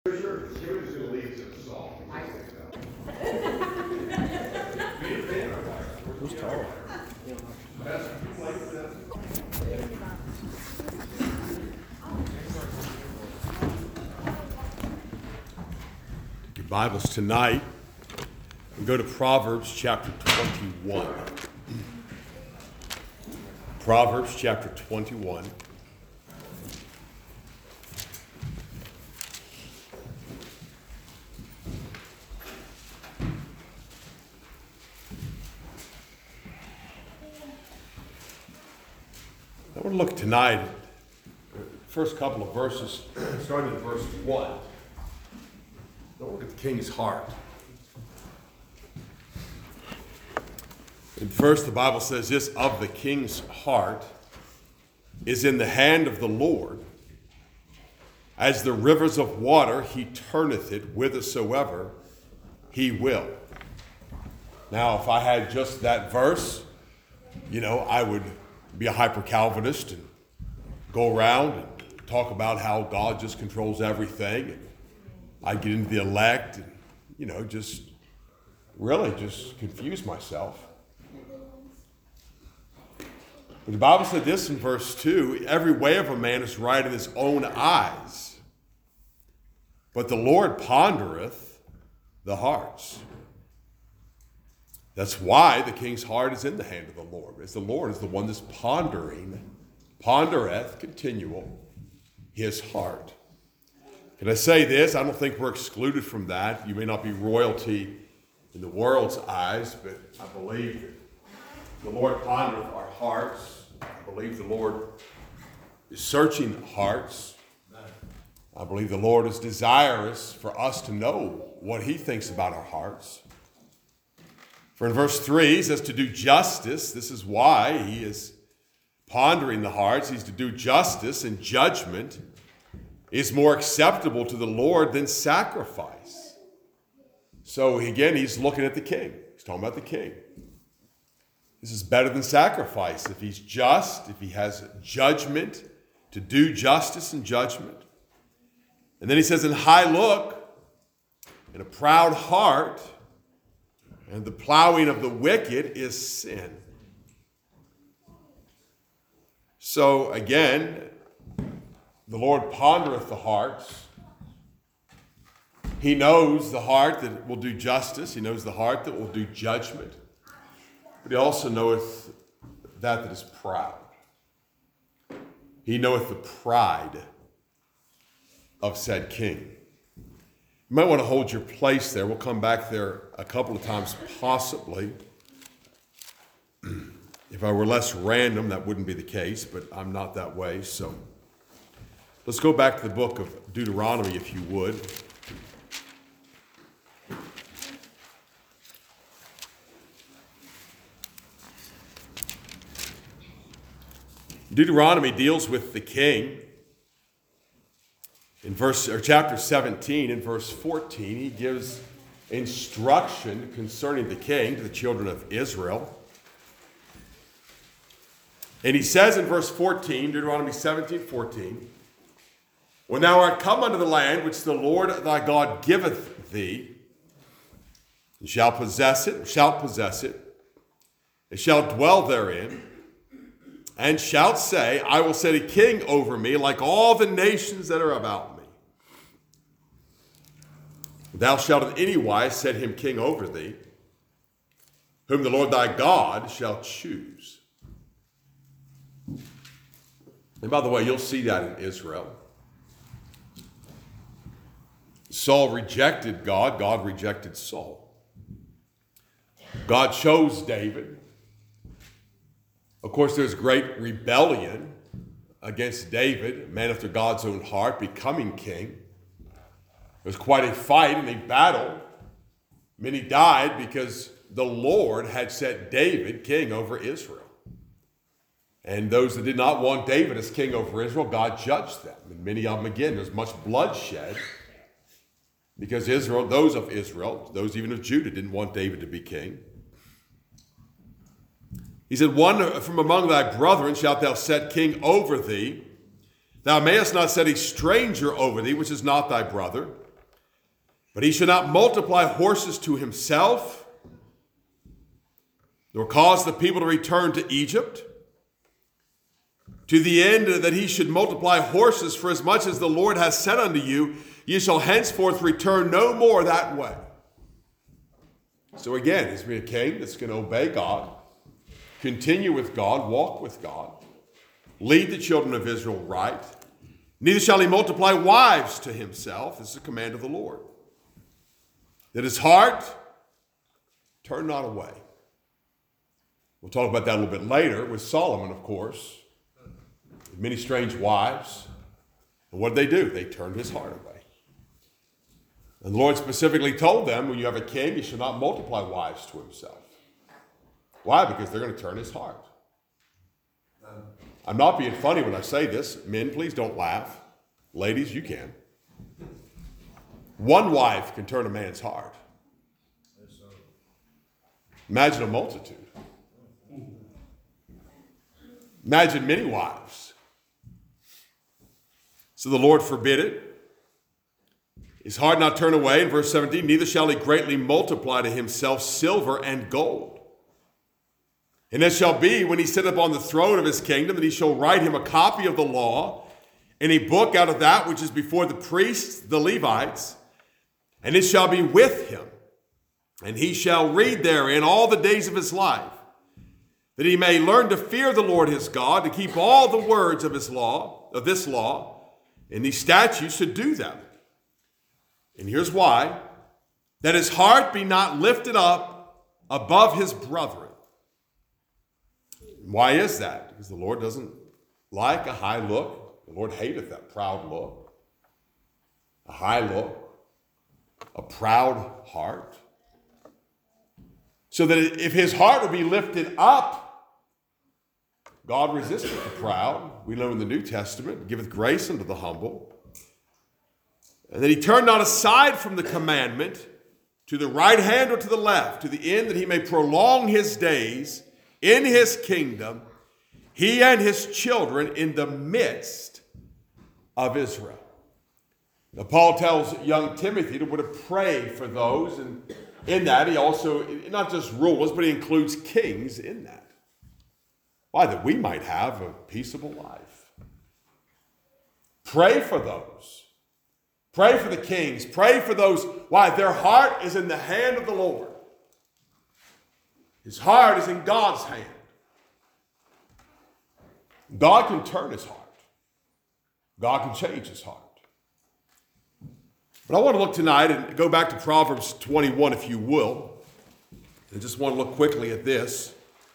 Who's tall? Your Bibles tonight, we go to Proverbs chapter 21. Proverbs chapter 21. I want to look tonight at the first couple of verses, starting at verse 1. Don't look at the king's heart. And first, the Bible says this, of the king's heart is in the hand of the Lord. As the rivers of water, he turneth it whithersoever he will. Now, if I had just that verse, I would be a hyper-Calvinist and go around and talk about how God just controls everything. And I'd get into the elect and, just confuse myself. But the Bible said this in verse 2, every way of a man is right in his own eyes, but the Lord pondereth the hearts. That's why the king's heart is in the hand of the Lord, as the Lord is the one that's pondereth, continual, his heart. Can I say this? I don't think we're excluded from that. You may not be royalty in the world's eyes, but I believe that the Lord pondereth our hearts. I believe the Lord is searching hearts. I believe the Lord is desirous for us to know what he thinks about our hearts. For in verse 3, he says to do justice. This is why he is pondering the hearts. He's to do justice, and judgment is more acceptable to the Lord than sacrifice. So again, he's looking at the king. He's talking about the king. This is better than sacrifice. If he's just, if he has judgment, to do justice and judgment. And then he says, in high look, in a proud heart, and the plowing of the wicked is sin. So again, the Lord pondereth the hearts. He knows the heart that will do justice. He knows the heart that will do judgment. But he also knoweth that is proud. He knoweth the pride of said king. You might want to hold your place there. We'll come back there a couple of times, possibly. If I were less random, that wouldn't be the case, but I'm not that way. So let's go back to the book of Deuteronomy, if you would. Deuteronomy deals with the king. In chapter 17, in verse 14, he gives instruction concerning the king to the children of Israel. And he says in verse 14, Deuteronomy 17:14, when thou art come unto the land which the Lord thy God giveth thee, and shalt possess it, and shalt dwell therein, and shalt say, I will set a king over me like all the nations that are about me. Thou shalt in any wise set him king over thee, whom the Lord thy God shall choose. And by the way, you'll see that in Israel. Saul rejected God. God rejected Saul. God chose David. Of course, there's great rebellion against David, a man after God's own heart, becoming king. There was quite a fight and a battle. Many died because the Lord had set David king over Israel. And those that did not want David as king over Israel, God judged them. And many of them, again, there's much bloodshed because those of Israel, those even of Judah, didn't want David to be king. He said, one from among thy brethren shalt thou set king over thee. Thou mayest not set a stranger over thee, which is not thy brother. But he shall not multiply horses to himself, nor cause the people to return to Egypt, to the end that he should multiply horses, for as much as the Lord has said unto you, ye shall henceforth return no more that way. So again, he's going to be a king that's going to obey God, continue with God, walk with God, lead the children of Israel right. Neither shall he multiply wives to himself. This is a command of the Lord. That his heart turn not away. We'll talk about that a little bit later with Solomon, of course. Many strange wives. And what did they do? They turned his heart away. And the Lord specifically told them, when you have a king, he shall not multiply wives to himself. Why? Because they're going to turn his heart. I'm not being funny when I say this. Men, please don't laugh. Ladies, you can. One wife can turn a man's heart. Imagine a multitude. Imagine many wives. So the Lord forbid it. His heart not turn away. In verse 17, neither shall he greatly multiply to himself silver and gold. And it shall be, when he sitteth on the throne of his kingdom, that he shall write him a copy of the law, and a book out of that which is before the priests, the Levites, and it shall be with him. And he shall read therein all the days of his life, that he may learn to fear the Lord his God, to keep all the words of his law, of this law, and these statutes, to do them. And here's why: that his heart be not lifted up above his brethren. Why is that? Because the Lord doesn't like a high look. The Lord hateth that proud look. A high look. A proud heart. So that if his heart would be lifted up, God resisteth the proud. We know in the New Testament, giveth grace unto the humble. And that he turn not aside from the commandment to the right hand or to the left, to the end that he may prolong his days in his kingdom, he and his children in the midst of Israel. Now, Paul tells young Timothy to pray for those, and in that he also, not just rulers, but he includes kings in that. Why? That we might have a peaceable life. Pray for those. Pray for the kings. Pray for those. Why? Their heart is in the hand of the Lord. His heart is in God's hand. God can turn his heart. God can change his heart. But I want to look tonight and go back to Proverbs 21, if you will. I just want to look quickly at this.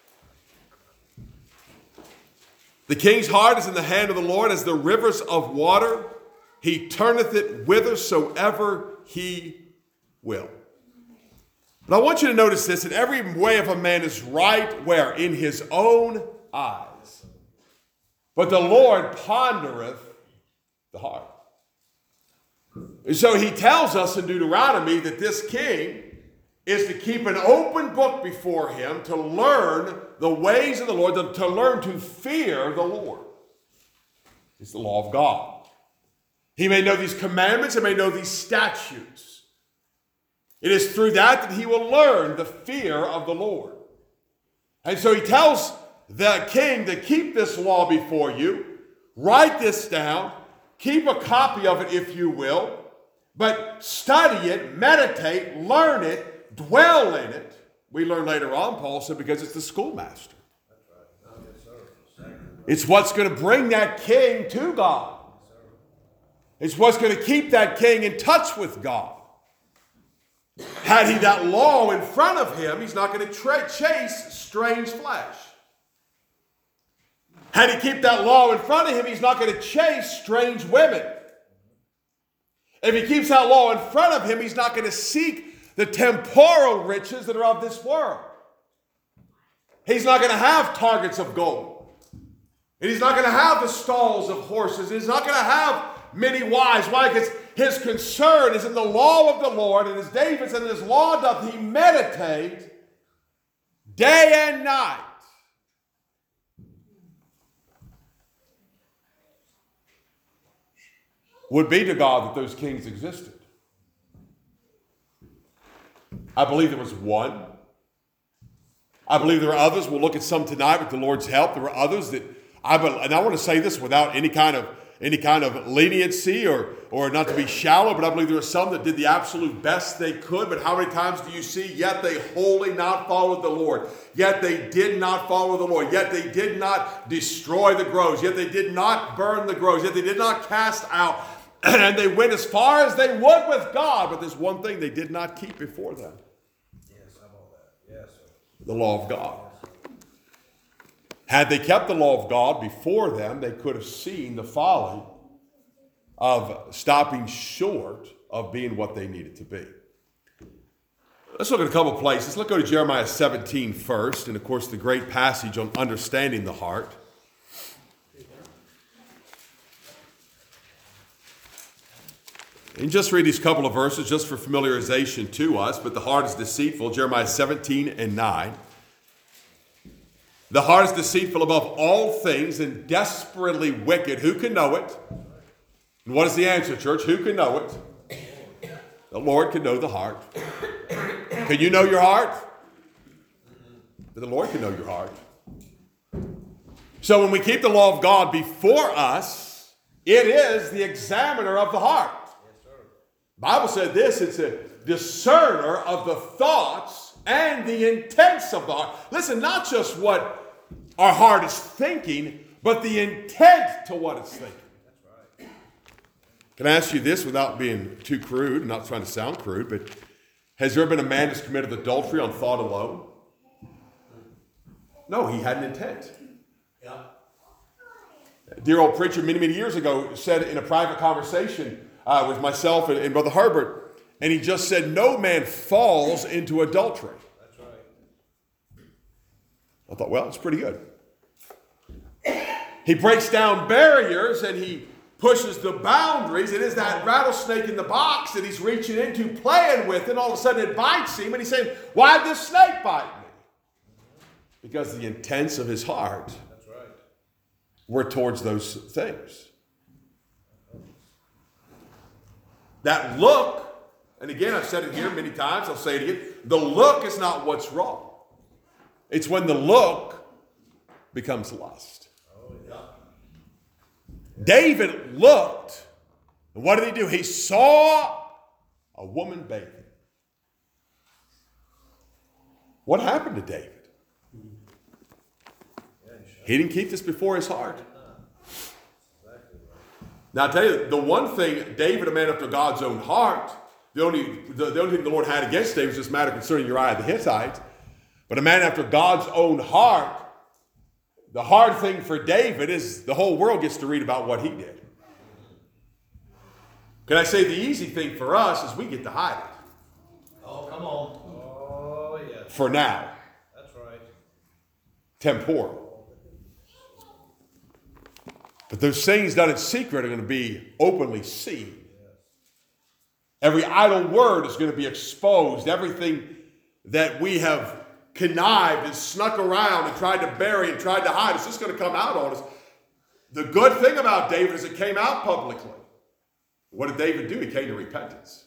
The king's heart is in the hand of the Lord as the rivers of water. He turneth it whithersoever he will. But I want you to notice this, that every way of a man is right, where? In his own eyes. But the Lord pondereth the heart. And so he tells us in Deuteronomy that this king is to keep an open book before him, to learn the ways of the Lord, to learn to fear the Lord. It's the law of God. He may know these commandments, he may know these statutes. It is through that he will learn the fear of the Lord. And so he tells the king to keep this law before you, write this down, keep a copy of it if you will, but study it, meditate, learn it, dwell in it. We learn later on, Paul said, because it's the schoolmaster. It's what's going to bring that king to God. It's what's going to keep that king in touch with God. Had he that law in front of him, he's not going to chase strange flesh. Had he keep that law in front of him, he's not going to chase strange women. If he keeps that law in front of him, he's not going to seek the temporal riches that are of this world. He's not going to have targets of gold. And he's not going to have the stalls of horses. He's not going to have many wives. Why? Because his concern is in the law of the Lord, and as David said, in his law doth he meditate day and night. Would be to God that those kings existed. I believe there was one. I believe there are others. We'll look at some tonight with the Lord's help. There were others that and I want to say this without any kind of leniency or not to be shallow, but I believe there were some that did the absolute best they could. But how many times do you see, yet they wholly not followed the Lord, yet they did not follow the Lord, yet they did not destroy the groves, yet they did not burn the groves, yet they did not cast out, and they went as far as they would with God, but there's one thing they did not keep before them. Yes, I know that. Yes, sir. The law of God. Had they kept the law of God before them, they could have seen the folly of stopping short of being what they needed to be. Let's look at a couple places. Let's go to Jeremiah 17 first, and of course the great passage on understanding the heart. And just read these couple of verses just for familiarization to us. But the heart is deceitful, Jeremiah 17 and 9. The heart is deceitful above all things and desperately wicked. Who can know it? And what is the answer, church? Who can know it? The Lord can know the heart. Can you know your heart? The Lord can know your heart. So when we keep the law of God before us, it is the examiner of the heart. The Bible said this, it's a discerner of the thoughts and the intents of the heart. Listen, not just what our heart is thinking, but the intent to what it's thinking. That's right. Can I ask you this without being too crude, I'm not trying to sound crude, but has there been a man that's committed adultery on thought alone? No, he had an intent. Yeah. Dear old preacher many, many years ago said in a private conversation with myself and Brother Herbert, and he just said, no man falls into adultery. That's right. I thought, well, it's pretty good. He breaks down barriers and he pushes the boundaries. It is that rattlesnake in the box that he's reaching into, playing with, and all of a sudden it bites him, and he's saying, why'd this snake bite me? Because the intents of his heart That's right. were towards those things. That look, and again, I've said it here many times, I'll say it again, the look is not what's wrong. It's when the look becomes lust. Oh, yeah. David looked, and what did he do? He saw a woman bathing. What happened to David? He didn't keep this before his heart. Now, I tell you, the one thing, David, a man after God's own heart, the only thing the Lord had against David was this matter concerning Uriah the Hittite. But a man after God's own heart, the hard thing for David is the whole world gets to read about what he did. Can I say the easy thing for us is we get to hide it? Oh, come on. Oh, yes. For now. That's right. Temporal. But those things done in secret are going to be openly seen. Every idle word is going to be exposed. Everything that we have connived and snuck around and tried to bury and tried to hide, it's just going to come out on us. The good thing about David is it came out publicly. What did David do? He came to repentance.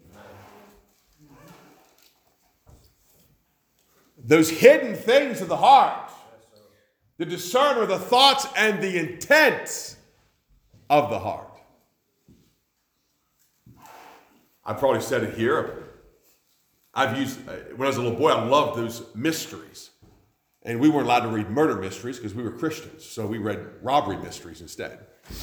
Those hidden things of the heart, the discerner of the thoughts and the intents of the heart. I probably said it here. I've used, when I was a little boy, I loved those mysteries. And we weren't allowed to read murder mysteries because we were Christians. So we read robbery mysteries instead.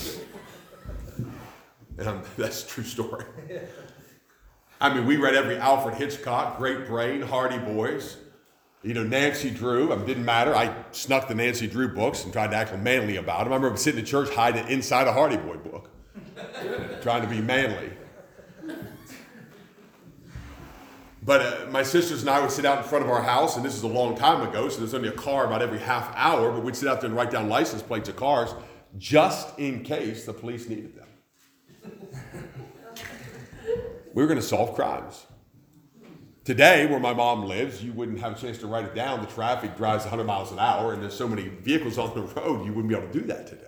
And that's a true story. I mean, we read every Alfred Hitchcock, Great Brain, Hardy Boys. You know, Nancy Drew, didn't matter. I snuck the Nancy Drew books and tried to act manly about them. I remember sitting in church hiding inside a Hardy Boy book, trying to be manly. But my sisters and I would sit out in front of our house, and this is a long time ago, so there's only a car about every half hour, but we'd sit out there and write down license plates of cars just in case the police needed them. We were going to solve crimes. Today, where my mom lives, you wouldn't have a chance to write it down. The traffic drives 100 miles an hour, and there's so many vehicles on the road, you wouldn't be able to do that today.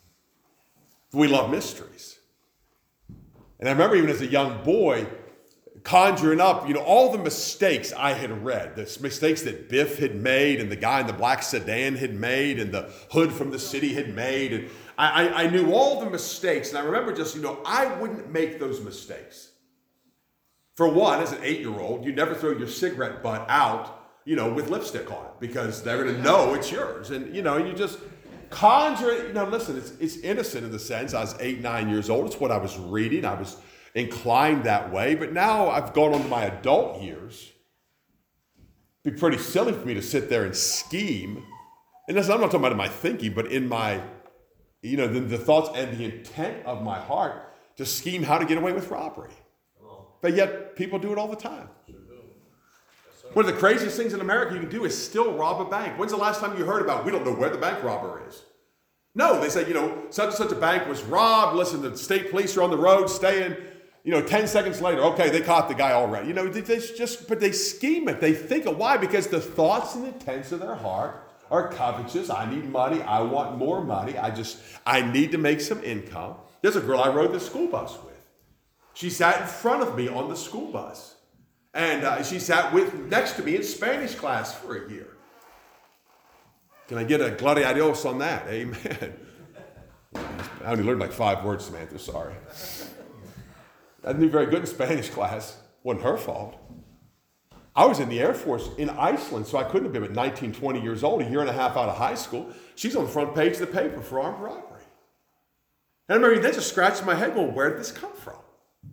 We love mysteries. And I remember even as a young boy conjuring up, all the mistakes I had read, the mistakes that Biff had made and the guy in the black sedan had made and the hood from the city had made. And I knew all the mistakes. And I remember just, I wouldn't make those mistakes. For one, as an 8-year-old, you never throw your cigarette butt out, with lipstick on it because they're going to know it's yours. And, you just conjure it. Listen, it's innocent in the sense I was 8, 9 years old. It's what I was reading. I was inclined that way. But now I've gone on to my adult years. It'd be pretty silly for me to sit there and scheme. And listen, I'm not talking about in my thinking, but in my, the thoughts and the intent of my heart to scheme how to get away with robbery. But yet people do it all the time. One of the craziest things in America you can do is still rob a bank. When's the last time you heard about it? We don't know where the bank robber is. No, they say, such and such a bank was robbed. Listen, the state police are on the road staying, 10 seconds later, okay, they caught the guy already. But they scheme it. They think it. Why? Because the thoughts and intents of their heart are covetous. I need money. I want more money. I need to make some income. There's a girl I rode the school bus with. She sat in front of me on the school bus. And she sat next to me in Spanish class for a year. Can I get a gloria a Dios on that? Amen. I only learned like 5 words, Samantha. Sorry. I didn't do very good in Spanish class. Wasn't her fault. I was in the Air Force in Iceland, so I couldn't have been at 19, 20 years old, a year and a half out of high school. She's on the front page of the paper for armed robbery. And I remember then just scratching my head going, where did this come from?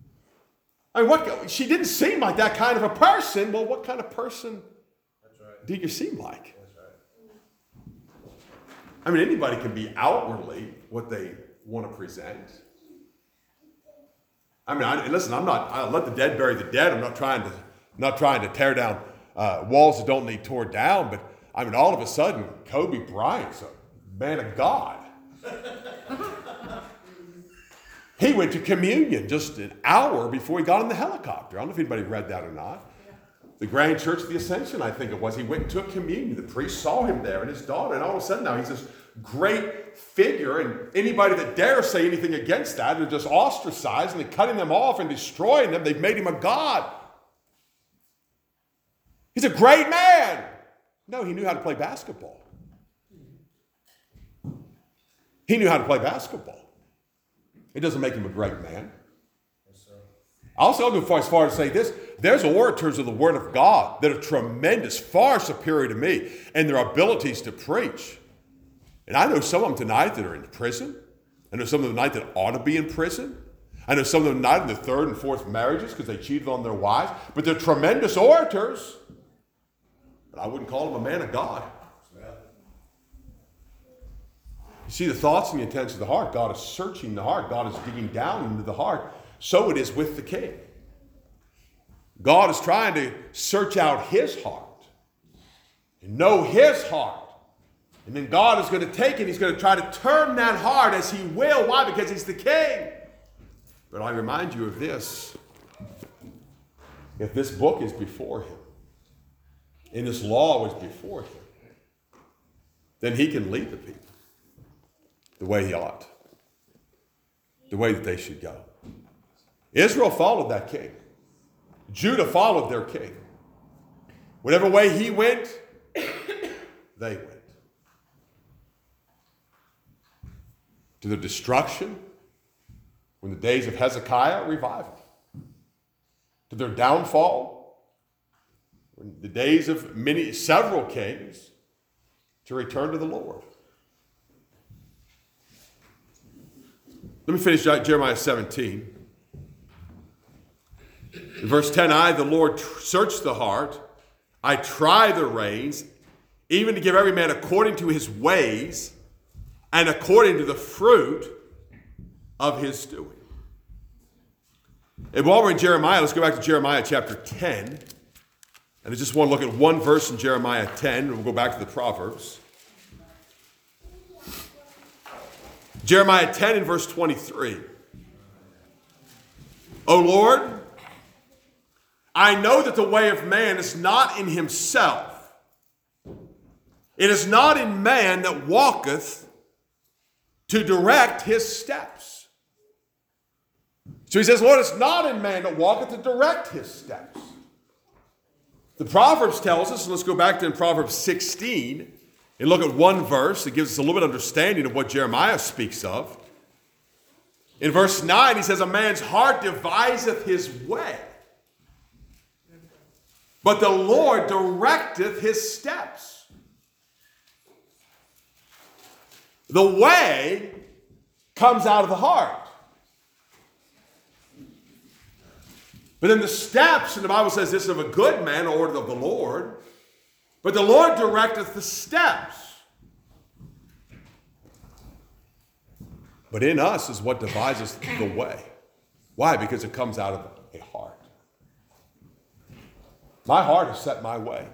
She didn't seem like that kind of a person. Well, what kind of person do you seem like? Anybody can be outwardly what they want to present. Listen, I let the dead bury the dead. I'm not trying to tear down walls that don't need torn down. But all of a sudden, Kobe Bryant's a man of God. He went to communion just an hour before he got on the helicopter. I don't know if anybody read that or not. The Grand Church of the Ascension, I think it was. He went and took communion. The priest saw him there and his daughter. And all of a sudden now he's this great figure. And anybody that dares say anything against that, they're just ostracized and they're cutting them off and destroying them. They've made him a god. He's a great man. No, he knew how to play basketball. He knew how to play basketball. It doesn't make him a great man. I'll go as far as to say this. There's orators of the Word of God that are tremendous, far superior to me in their abilities to preach. And I know some of them tonight that are in prison. I know some of them tonight that ought to be in prison. I know some of them tonight in their 3rd and 4th marriages because they cheated on their wives. But they're tremendous orators. But I wouldn't call them a man of God. You see, the thoughts and the intents of the heart, God is searching the heart. God is digging down into the heart. So it is with the king. God is trying to search out his heart and know his heart. And then God is going to take it. He's going to try to turn that heart as he will. Why? Because he's the king. But I remind you of this. If this book is before him, and this law was before him, then he can lead the people the way he ought, the way that they should go. Israel followed that king. Judah followed their king. Whatever way he went, they went. To the destruction, when the days of Hezekiah, revival. To their downfall, when the days of several kings, to return to the Lord. Let me finish Jeremiah 17. In verse 10, I, the Lord, search the heart. I try the reins, even to give every man according to his ways and according to the fruit of his doing. And while we're in Jeremiah, let's go back to Jeremiah chapter 10. And I just want to look at one verse in Jeremiah 10, and we'll go back to the Proverbs. Jeremiah 10 and verse 23. O Lord, I know that the way of man is not in himself. It is not in man that walketh to direct his steps. So he says, Lord, it's not in man that walketh to direct his steps. The Proverbs tells us, and let's go back to Proverbs 16 and look at one verse that gives us a little bit of understanding of what Jeremiah speaks of. In verse 9, he says, a man's heart deviseth his way, but the Lord directeth his steps. The way comes out of the heart. But then the steps, and the Bible says this of a good man, ordered of the Lord. But the Lord directeth the steps. But in us is what devises the way. Why? Because it comes out of a heart. My heart has set my way.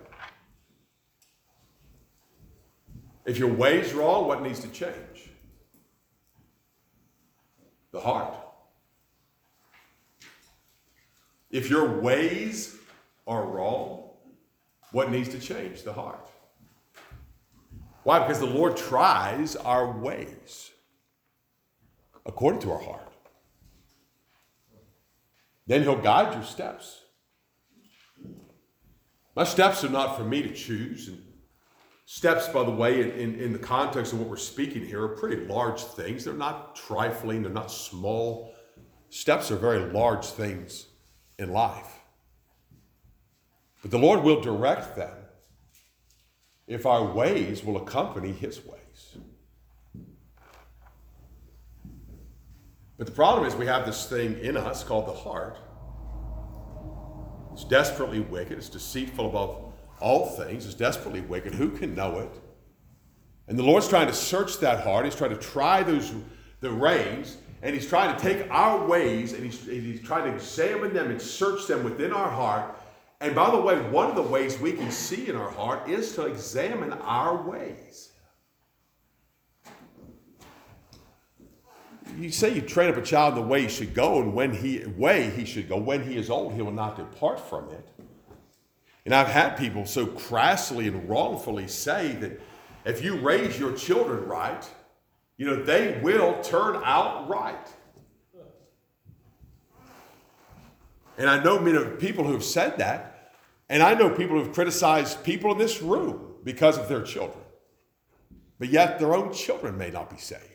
If your way's wrong, what needs to change? The heart. If your ways are wrong, what needs to change? The heart. Why? Because the Lord tries our ways according to our heart. Then he'll guide your steps. My steps are not for me to choose. And steps, by the way, in the context of what we're speaking here, are pretty large things. They're not trifling. They're not small. Steps are very large things in life. But the Lord will direct them if our ways will accompany his ways. But the problem is we have this thing in us called the heart. It's desperately wicked. It's deceitful above all things. It's desperately wicked. Who can know it? And the Lord's trying to search that heart. He's trying to try the reins. And he's trying to take our ways and he's trying to examine them and search them within our heart. And by the way, one of the ways we can see in our heart is to examine our ways. You say you train up a child in the way he should go, and he should go. When he is old, he will not depart from it. And I've had people so crassly and wrongfully say that if you raise your children right, they will turn out right. And I know many people who have said that, and I know people who have criticized people in this room because of their children. But yet their own children may not be saved.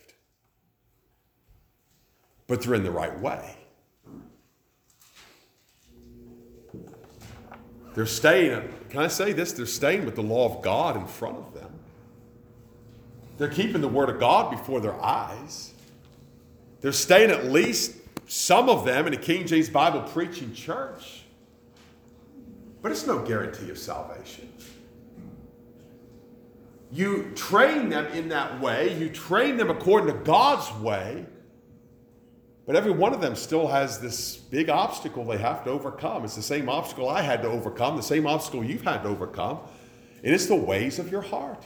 But they're in the right way. They're staying, can I say this? They're staying with the law of God in front of them. They're keeping the Word of God before their eyes. They're staying, at least some of them, in a King James Bible preaching church. But it's no guarantee of salvation. You train them in that way. You train them according to God's way. But every one of them still has this big obstacle they have to overcome. It's the same obstacle I had to overcome, the same obstacle you've had to overcome. And it's the ways of your heart.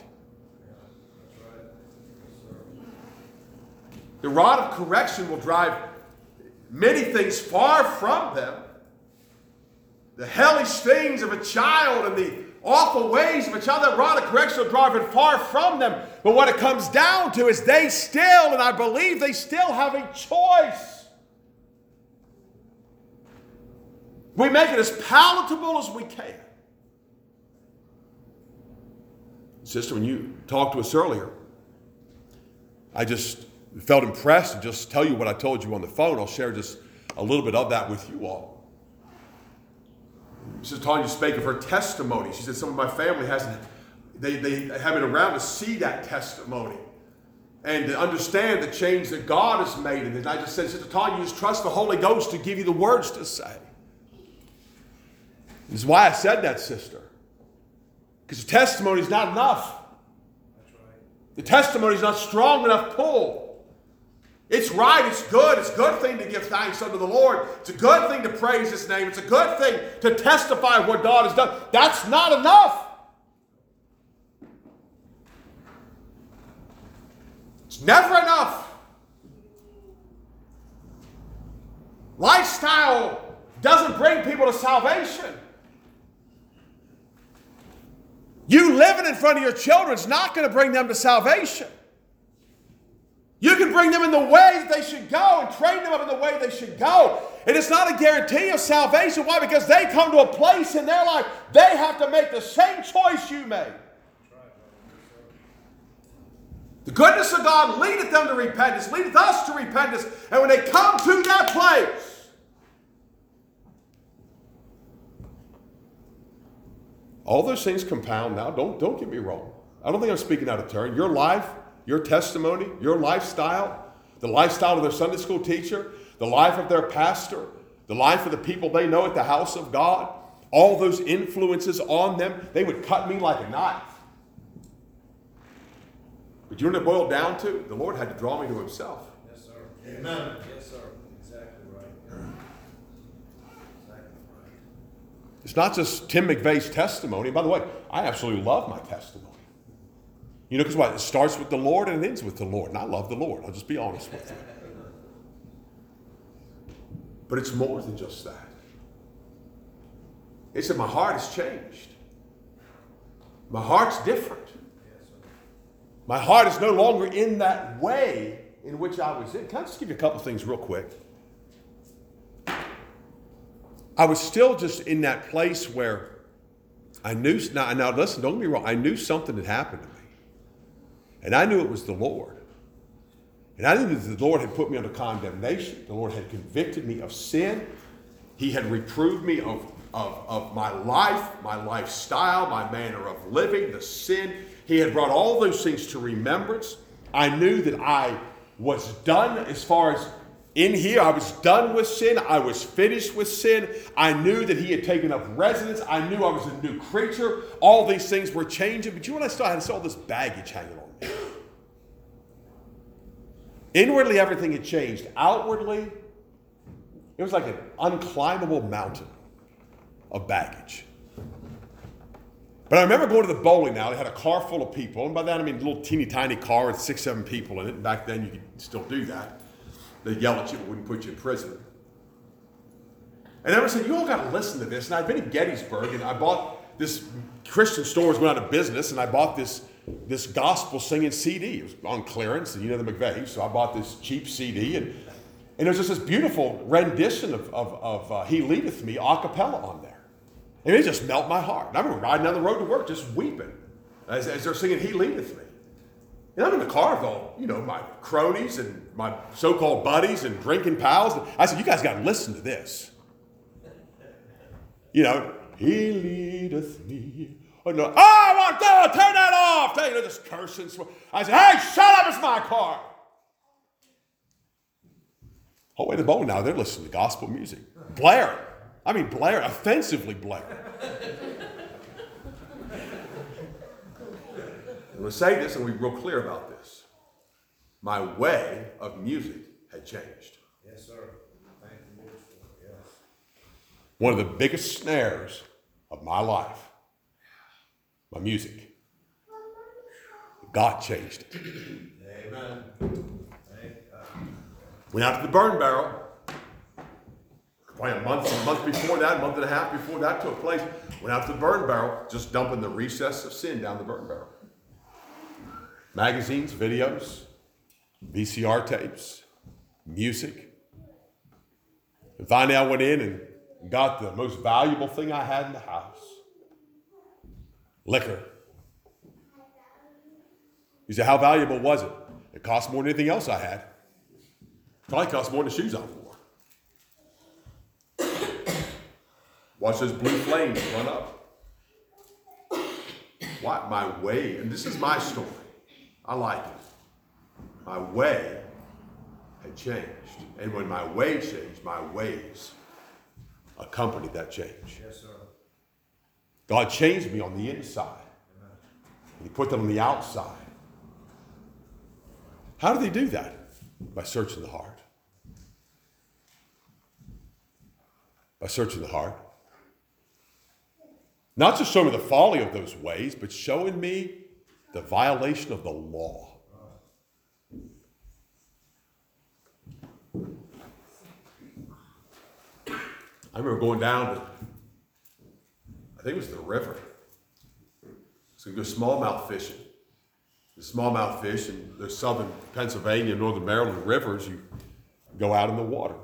The rod of correction will drive many things far from them. The hellish things of a child and the awful ways of a child, that rod of correction will drive it far from them. But what it comes down to is they still, and I believe they still have a choice. We make it as palatable as we can. Sister, when you talked to us earlier, I just felt impressed to just tell you what I told you on the phone. I'll share just a little bit of that with you all. Sister Tanya spake of her testimony. She said some of my family they haven't been around to see that testimony and to understand the change that God has made. And I just said, Sister Tanya, you just trust the Holy Ghost to give you the words to say. This is why I said that, sister. Because the testimony is not enough. That's right. The testimony is not strong enough pull. It's right, it's good. It's a good thing to give thanks unto the Lord. It's a good thing to praise his name. It's a good thing to testify of what God has done. That's not enough. It's never enough. Lifestyle doesn't bring people to salvation. You living in front of your children is not going to bring them to salvation. You can bring them in the way that they should go and train them up in the way they should go. And it's not a guarantee of salvation. Why? Because they come to a place in their life, they have to make the same choice you made. The goodness of God leadeth them to repentance, leadeth us to repentance. And when they come to that place, all those things compound now. Don't get me wrong. I don't think I'm speaking out of turn. Your life, your testimony, your lifestyle, the lifestyle of their Sunday school teacher, the life of their pastor, the life of the people they know at the house of God, all those influences on them, they would cut me like a knife. But you know what it boiled down to? The Lord had to draw me to himself. Yes, sir. Amen. Yes, sir. Exactly right. Exactly right. It's not just Tim McVeigh's testimony. By the way, I absolutely love my testimony. You know, because what? It starts with the Lord and it ends with the Lord. And I love the Lord. I'll just be honest with you. But it's more than just that. It's that my heart has changed. My heart's different. My heart is no longer in that way in which I was in. Can I just give you a couple things real quick? I was still just in that place where I knew, now listen, don't get me wrong, I knew something had happened to me. And I knew it was the Lord. And I knew that the Lord had put me under condemnation. The Lord had convicted me of sin. He had reproved me of my life, my lifestyle, my manner of living, the sin. He had brought all those things to remembrance. I knew that I was done as far as in here. I was done with sin. I was finished with sin. I knew that he had taken up residence. I knew I was a new creature. All these things were changing. But you know what I still had? I saw all this baggage hanging on me. Inwardly, everything had changed. Outwardly, it was like an unclimbable mountain of baggage. But I remember going to the bowling alley. They had a car full of people. And by that, I mean a little teeny tiny car with 6, 7 people in it. And back then, you could still do that. They'd yell at you, but wouldn't put you in prison. And everyone said, you all got to listen to this. And I'd been in Gettysburg, and I bought this Christian store was going out of business, and I bought this gospel singing CD. It was on clearance, and you know the McVeigh, so I bought this cheap CD, and there was just this beautiful rendition of He Leadeth Me a cappella on there. And it just melted my heart. And I remember riding down the road to work just weeping as they're singing He Leadeth Me. And I'm in the car with all, my cronies and my so-called buddies and drinking pals. And I said, you guys got to listen to this. He leadeth me. Oh, no. I want to turn that off. Just cursing. I said, hey, shut up, it's my car. Whole way to the bowling now, they're listening to gospel music. Blaring. Blaring, offensively blaring. I'm going to say this and we're real clear about this. My way of music had changed. Yes, sir. Thank you, Lord, for it. Yes. One of the biggest snares of my life, my music. God changed it. Amen. Thank God. Went out to the burn barrel. Probably a month before that, a month and a half before that took place. Went out to the burn barrel, just dumping the recess of sin down the burn barrel. Magazines, videos, VCR tapes, music. And finally I went in and got the most valuable thing I had in the house. Liquor. You say, how valuable was it? It cost more than anything else I had. Probably cost more than the shoes I wore. Watch those blue flames run up. What? My way, and this is my story. I like it. My way had changed. And when my way changed, my ways accompanied that change. Yes, sir. God changed me on the inside. And he put that on the outside. How did he do that? By searching the heart. By searching the heart. Not just showing me the folly of those ways, but showing me the violation of the law. I remember going down to, I think it was the river. So we go smallmouth fishing. the smallmouth fish in the southern Pennsylvania, northern Maryland rivers, you go out in the water.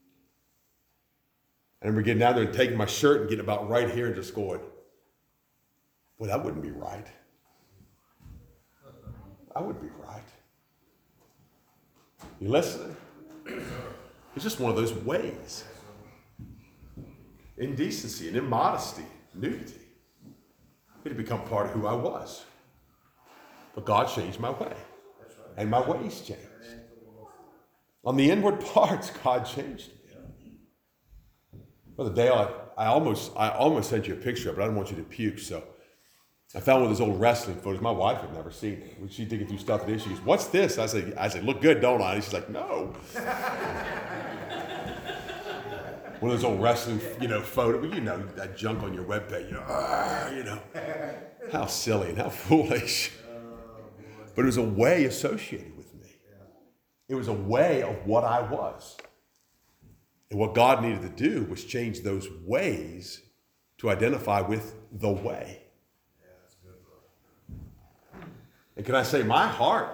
I remember getting down there and taking my shirt and getting about right here and just going, boy, that wouldn't be right. That wouldn't be right. You listening? It's just one of those ways. Indecency and immodesty, nudity. It had become part of who I was. But God changed my way. And my ways changed. On the inward parts, God changed me. Brother Dale, I almost sent you a picture of it, but I didn't want you to puke, so I found one of those old wrestling photos. My wife had never seen it. When she's digging through stuff today, she goes, "What's this?" I said, "Look good, don't I?" And she's like, "No." One of those old wrestling, photo, but that junk on your webpage, how silly and how foolish. But it was a way associated with me. It was a way of what I was. And what God needed to do was change those ways to identify with the way. Yeah, that's good, brother. And can I say, my heart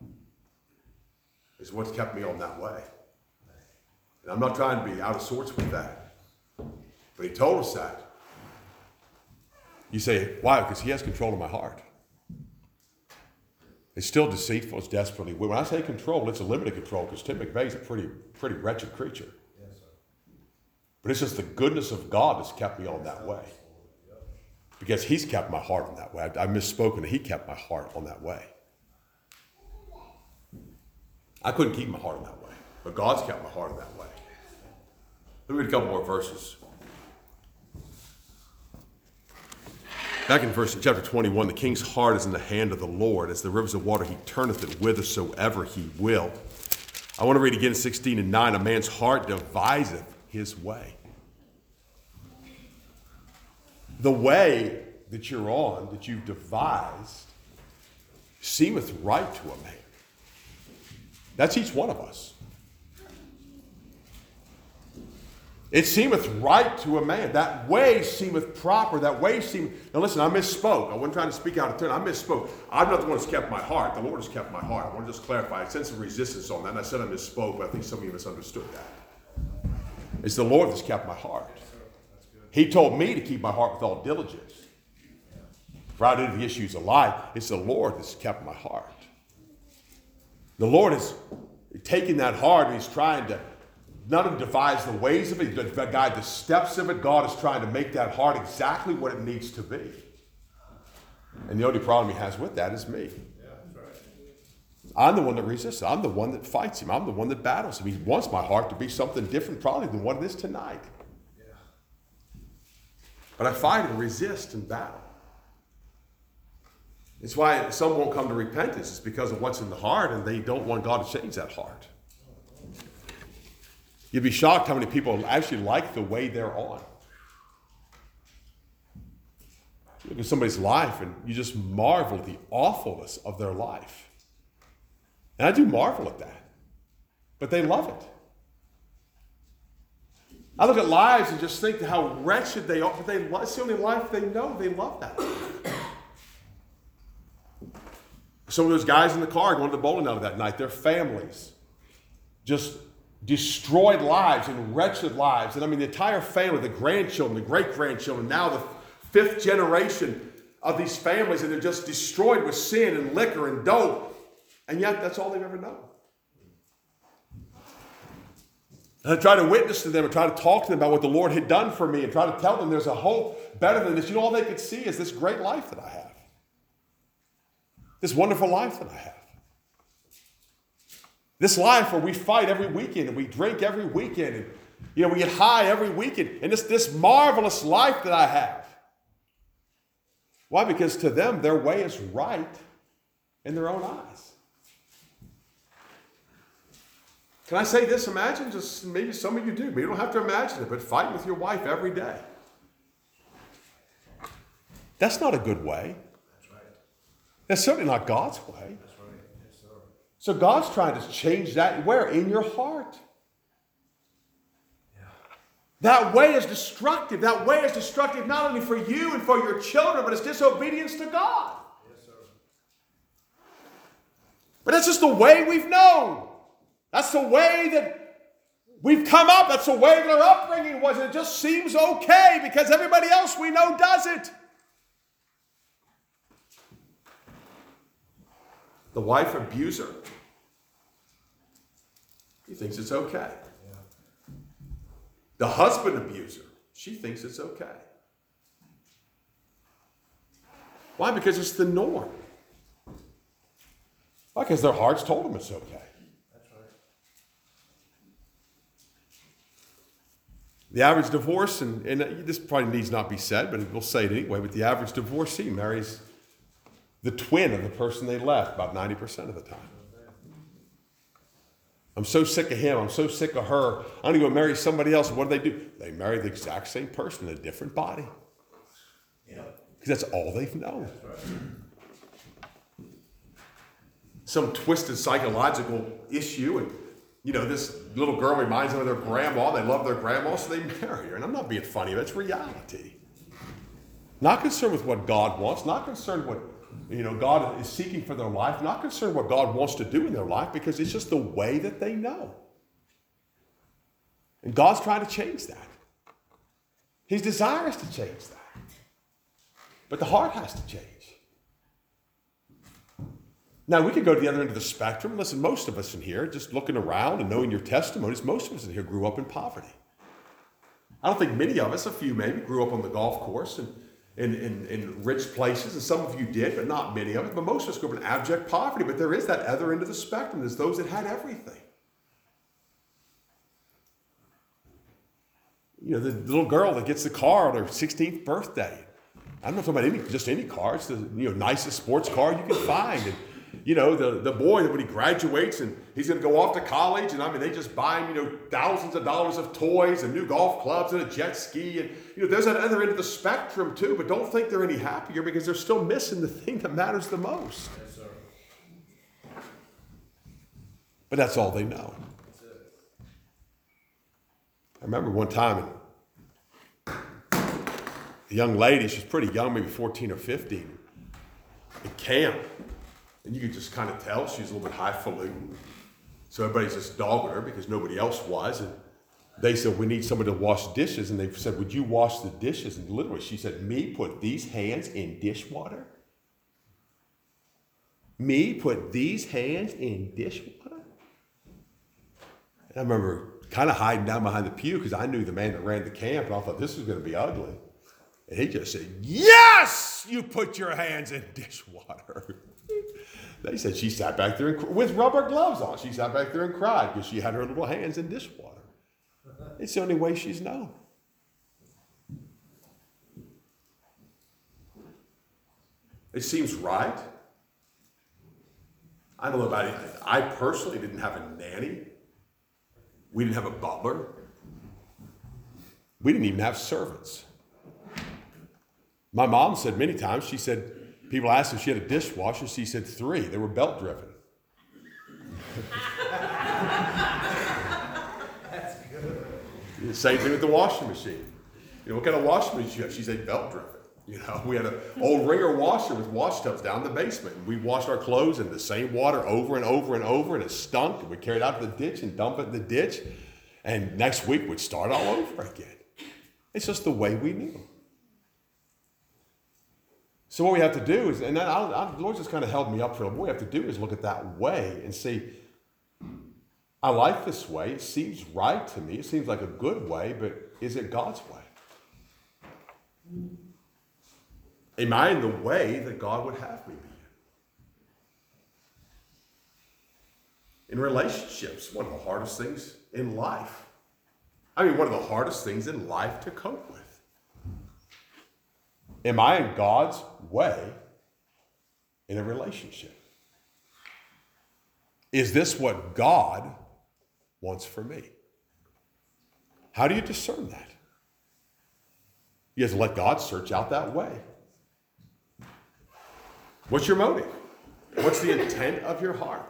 is what's kept me on that way. And I'm not trying to be out of sorts with that. But he told us that. You say, why? Because he has control of my heart. It's still deceitful. It's desperately wicked. When I say control, it's a limited control because Tim McVeigh's a pretty wretched creature. Yes, sir. But it's just the goodness of God that's kept me on that way. Because he's kept my heart on that way. I misspoken that he kept my heart on that way. I couldn't keep my heart on that way. But God's kept my heart on that way. Let me read a couple more verses. Back in chapter 21, the king's heart is in the hand of the Lord. As the rivers of water, he turneth it whithersoever he will. I want to read again 16 and 9. A man's heart deviseth his way. The way that you're on, that you've devised, seemeth right to a man. That's each one of us. It seemeth right to a man. That way seemeth proper. That way seemeth... Now listen, I misspoke. I wasn't trying to speak out of turn. I misspoke. I'm not the one that's kept my heart. The Lord has kept my heart. I want to just clarify. I sense some resistance on that, and I said I misspoke, but I think some of you misunderstood that. It's the Lord that's kept my heart. He told me to keep my heart with all diligence. Right into the issues of life. It's the Lord that's kept my heart. The Lord is taking that heart and he's trying to not only devise the ways of it, but guide the steps of it. God is trying to make that heart exactly what it needs to be. And the only problem he has with that is me. Yeah, that's right. I'm the one that resists. I'm the one that fights him. I'm the one that battles him. He wants my heart to be something different probably than what it is tonight. Yeah. But I fight and resist and battle. It's why some won't come to repentance. It's because of what's in the heart, and they don't want God to change that heart. You'd be shocked how many people actually like the way they're on. You look at somebody's life and you just marvel at the awfulness of their life. And I do marvel at that. But they love it. I look at lives and just think how wretched they are, but it's the only life they know. They love that. Some of those guys in the car going to the bowling alley that night, their families just destroyed lives and wretched lives. And I mean, the entire family, the grandchildren, the great-grandchildren, now the fifth generation of these families, and they're just destroyed with sin and liquor and dope. And yet, that's all they've ever known. And I try to witness to them and try to talk to them about what the Lord had done for me and try to tell them there's a hope better than this. You know, all they could see is this great life that I have. This wonderful life that I have. This life where we fight every weekend and we drink every weekend and we get high every weekend. And this marvelous life that I have. Why? Because to them, their way is right in their own eyes. Can I say this? Imagine, just maybe some of you do, but you don't have to imagine it, but fight with your wife every day. That's not a good way. That's right. That's certainly not God's way. That's right. Yes, sir. So God's trying to change that. Where? In your heart. Yeah. That way is destructive. That way is destructive not only for you and for your children, but it's disobedience to God. Yes, sir. But that's just the way we've known. That's the way that we've come up. That's the way that our upbringing was. And it just seems okay because everybody else we know does it. The wife abuser, he thinks it's okay. The husband abuser, she thinks it's okay. Why? Because it's the norm. Why? Because their hearts told them it's okay. That's right. The average divorce, and this probably needs not be said, but we'll say it anyway, but the average divorcee marries the twin of the person they left about 90% of the time. I'm so sick of him. I'm so sick of her. I'm going to go marry somebody else. What do? They marry the exact same person in a different body. Yeah. Because that's all they've known. That's right. Some twisted psychological issue, and this little girl reminds them of their grandma. They love their grandma, so they marry her. And I'm not being funny, but it's reality. Not concerned with what God wants, not concerned what God is seeking for their life, not concerned what God wants to do in their life, because it's just the way that they know. And God's trying to change that. He's desirous to change that. But the heart has to change. Now, we could go to the other end of the spectrum. Listen, most of us in here, just looking around and knowing your testimonies, most of us in here grew up in poverty. I don't think many of us, a few maybe, grew up on the golf course and in rich places, and some of you did, but not many of us. But most of us grew up in abject poverty. But there is that other end of the spectrum. There's those that had everything. The little girl that gets the car on her 16th birthday. I'm not talking about just any car. It's the nicest sports car you can find. And the boy that when he graduates and he's going to go off to college, and they just buy him, thousands of dollars of toys and new golf clubs and a jet ski. And, there's that other end of the spectrum too, but don't think they're any happier because they're still missing the thing that matters the most. Yes, sir. But that's all they know. That's it. I remember one time, a young lady, she's pretty young, maybe 14 or 15, at camp. And you could just kind of tell she's a little bit highfalutin. So everybody's just dogging her because nobody else was. And they said, we need somebody to wash dishes. And they said, would you wash the dishes? And literally she said, me put these hands in dishwater? Me put these hands in dishwater? And I remember kind of hiding down behind the pew because I knew the man that ran the camp. And I thought this was going to be ugly. And he just said, yes, you put your hands in dishwater. They said she sat back there with rubber gloves on. She sat back there and cried because she had her little hands in dishwater. It's the only way she's known. It seems right. I don't know about it. I personally didn't have a nanny. We didn't have a butler. We didn't even have servants. My mom said many times, she said, people asked if she had a dishwasher. She said 3. They were belt driven. That's good. Same thing with the washing machine. What kind of washing machine you have? She said belt driven. We had an old Ringer washer with wash tubs down in the basement. And we washed our clothes in the same water over and over and over, and it stunk. And we carried it out to the ditch and dump it in the ditch. And next week we'd start all over again. It's just the way we knew. So what we have to do is, and the Lord just kind of held me up for it. What we have to do is look at that way and see, I like this way. It seems right to me. It seems like a good way, but is it God's way? Am I in the way that God would have me be in? In relationships, one of the hardest things in life. One of the hardest things in life to cope with. Am I in God's way in a relationship? Is this what God wants for me? How do you discern that? You have to let God search out that way. What's your motive? What's the intent of your heart?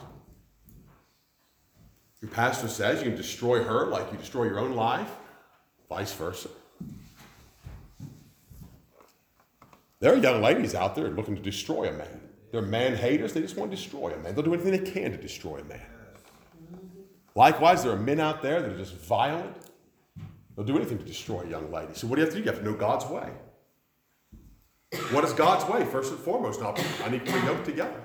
Your pastor says you can destroy her like you destroy your own life, vice versa. There are young ladies out there looking to destroy a man. They're man haters. They just want to destroy a man. They'll do anything they can to destroy a man. Likewise, there are men out there that are just violent. They'll do anything to destroy a young lady. So what do you have to do? You have to know God's way. What is God's way? First and foremost, not unequally yoked together.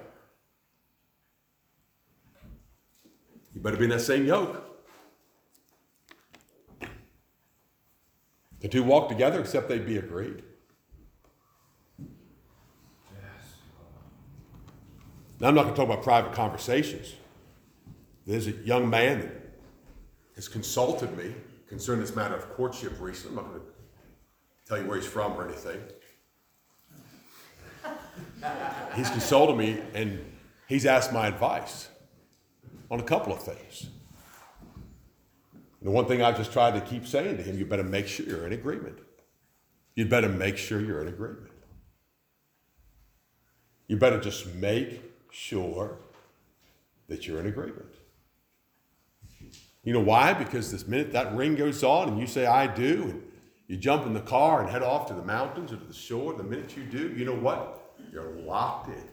You better be in that same yoke. The two walk together except they be agreed. Now, I'm not going to talk about private conversations. There's a young man that has consulted me concerning this matter of courtship recently. I'm not going to tell you where he's from or anything. He's consulted me and he's asked my advice on a couple of things. And the one thing I've just tried to keep saying to him, you better make sure you're in agreement. You'd better make sure you're in agreement. You better just make sure that you're in agreement. You know why? Because this minute that ring goes on and you say, I do, and you jump in the car and head off to the mountains or to the shore, the minute you do, you know what? You're locked in.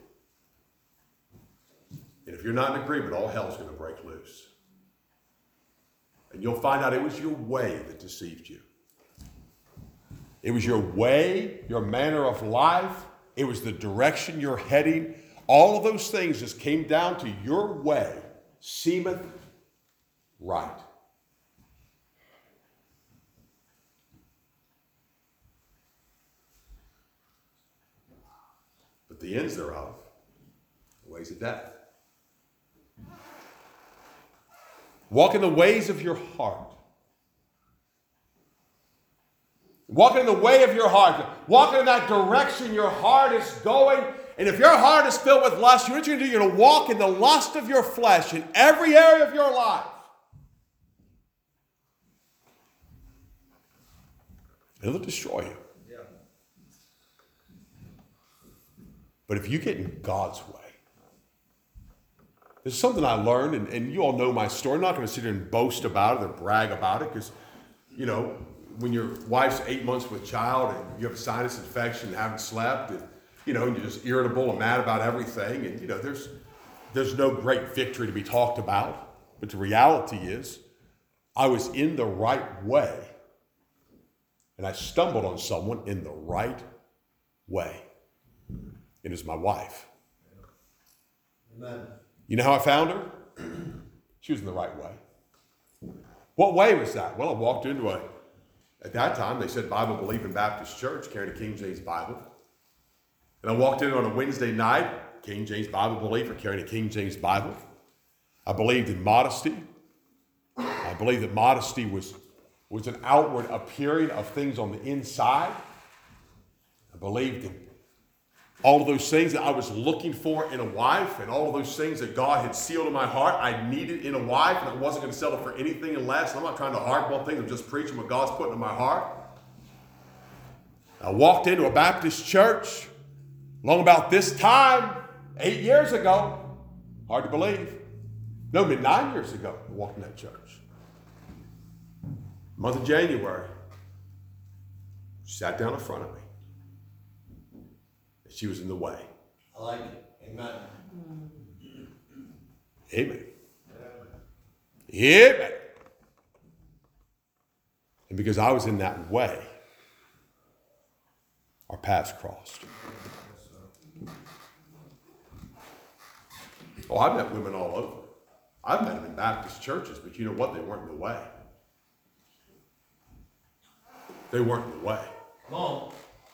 And if you're not in agreement, all hell's going to break loose. And you'll find out it was your way that deceived you. It was your way, your manner of life. It was the direction you're heading. All of those things just came down to your way seemeth right. But the ends thereof, the ways of death. Walk in the ways of your heart. Walk in the way of your heart. Walk in that direction your heart is going. And if your heart is filled with lust, you know what you're going to do? You're going to walk in the lust of your flesh in every area of your life. It'll destroy you. Yeah. But if you get in God's way, there's something I learned, and you all know my story. I'm not going to sit here and boast about it or brag about it because, you know, when your wife's 8 months with child and you have a sinus infection and haven't slept, and, you know, and you're just irritable and mad about everything, and, you know, there's no great victory to be talked about. But the reality is, I was in the right way, and I stumbled on someone in the right way. It is my wife. Amen. You know how I found her? She was in the right way. What way was that? Well, I walked into at that time, they said Bible Believing Baptist Church, carrying a King James Bible. And I walked in on a Wednesday night, King James Bible believer, carrying a King James Bible. I believed in modesty. I believed that modesty was an outward appearing of things on the inside. I believed in all of those things that I was looking for in a wife, and all of those things that God had sealed in my heart, I needed in a wife, and I wasn't going to settle for anything less. I'm not trying to harp on things. I'm just preaching what God's putting in my heart. I walked into a Baptist church long about this time, 8 years ago. Hard to believe. No, 9 years ago, I walked in that church. Month of January. She sat down in front of me. She was in the way. I like it. Amen. Amen. Amen. And because I was in that way, our paths crossed. Oh, I've met women all over. I've met them in Baptist churches, but you know what? They weren't in the way. They weren't in the way. Come on.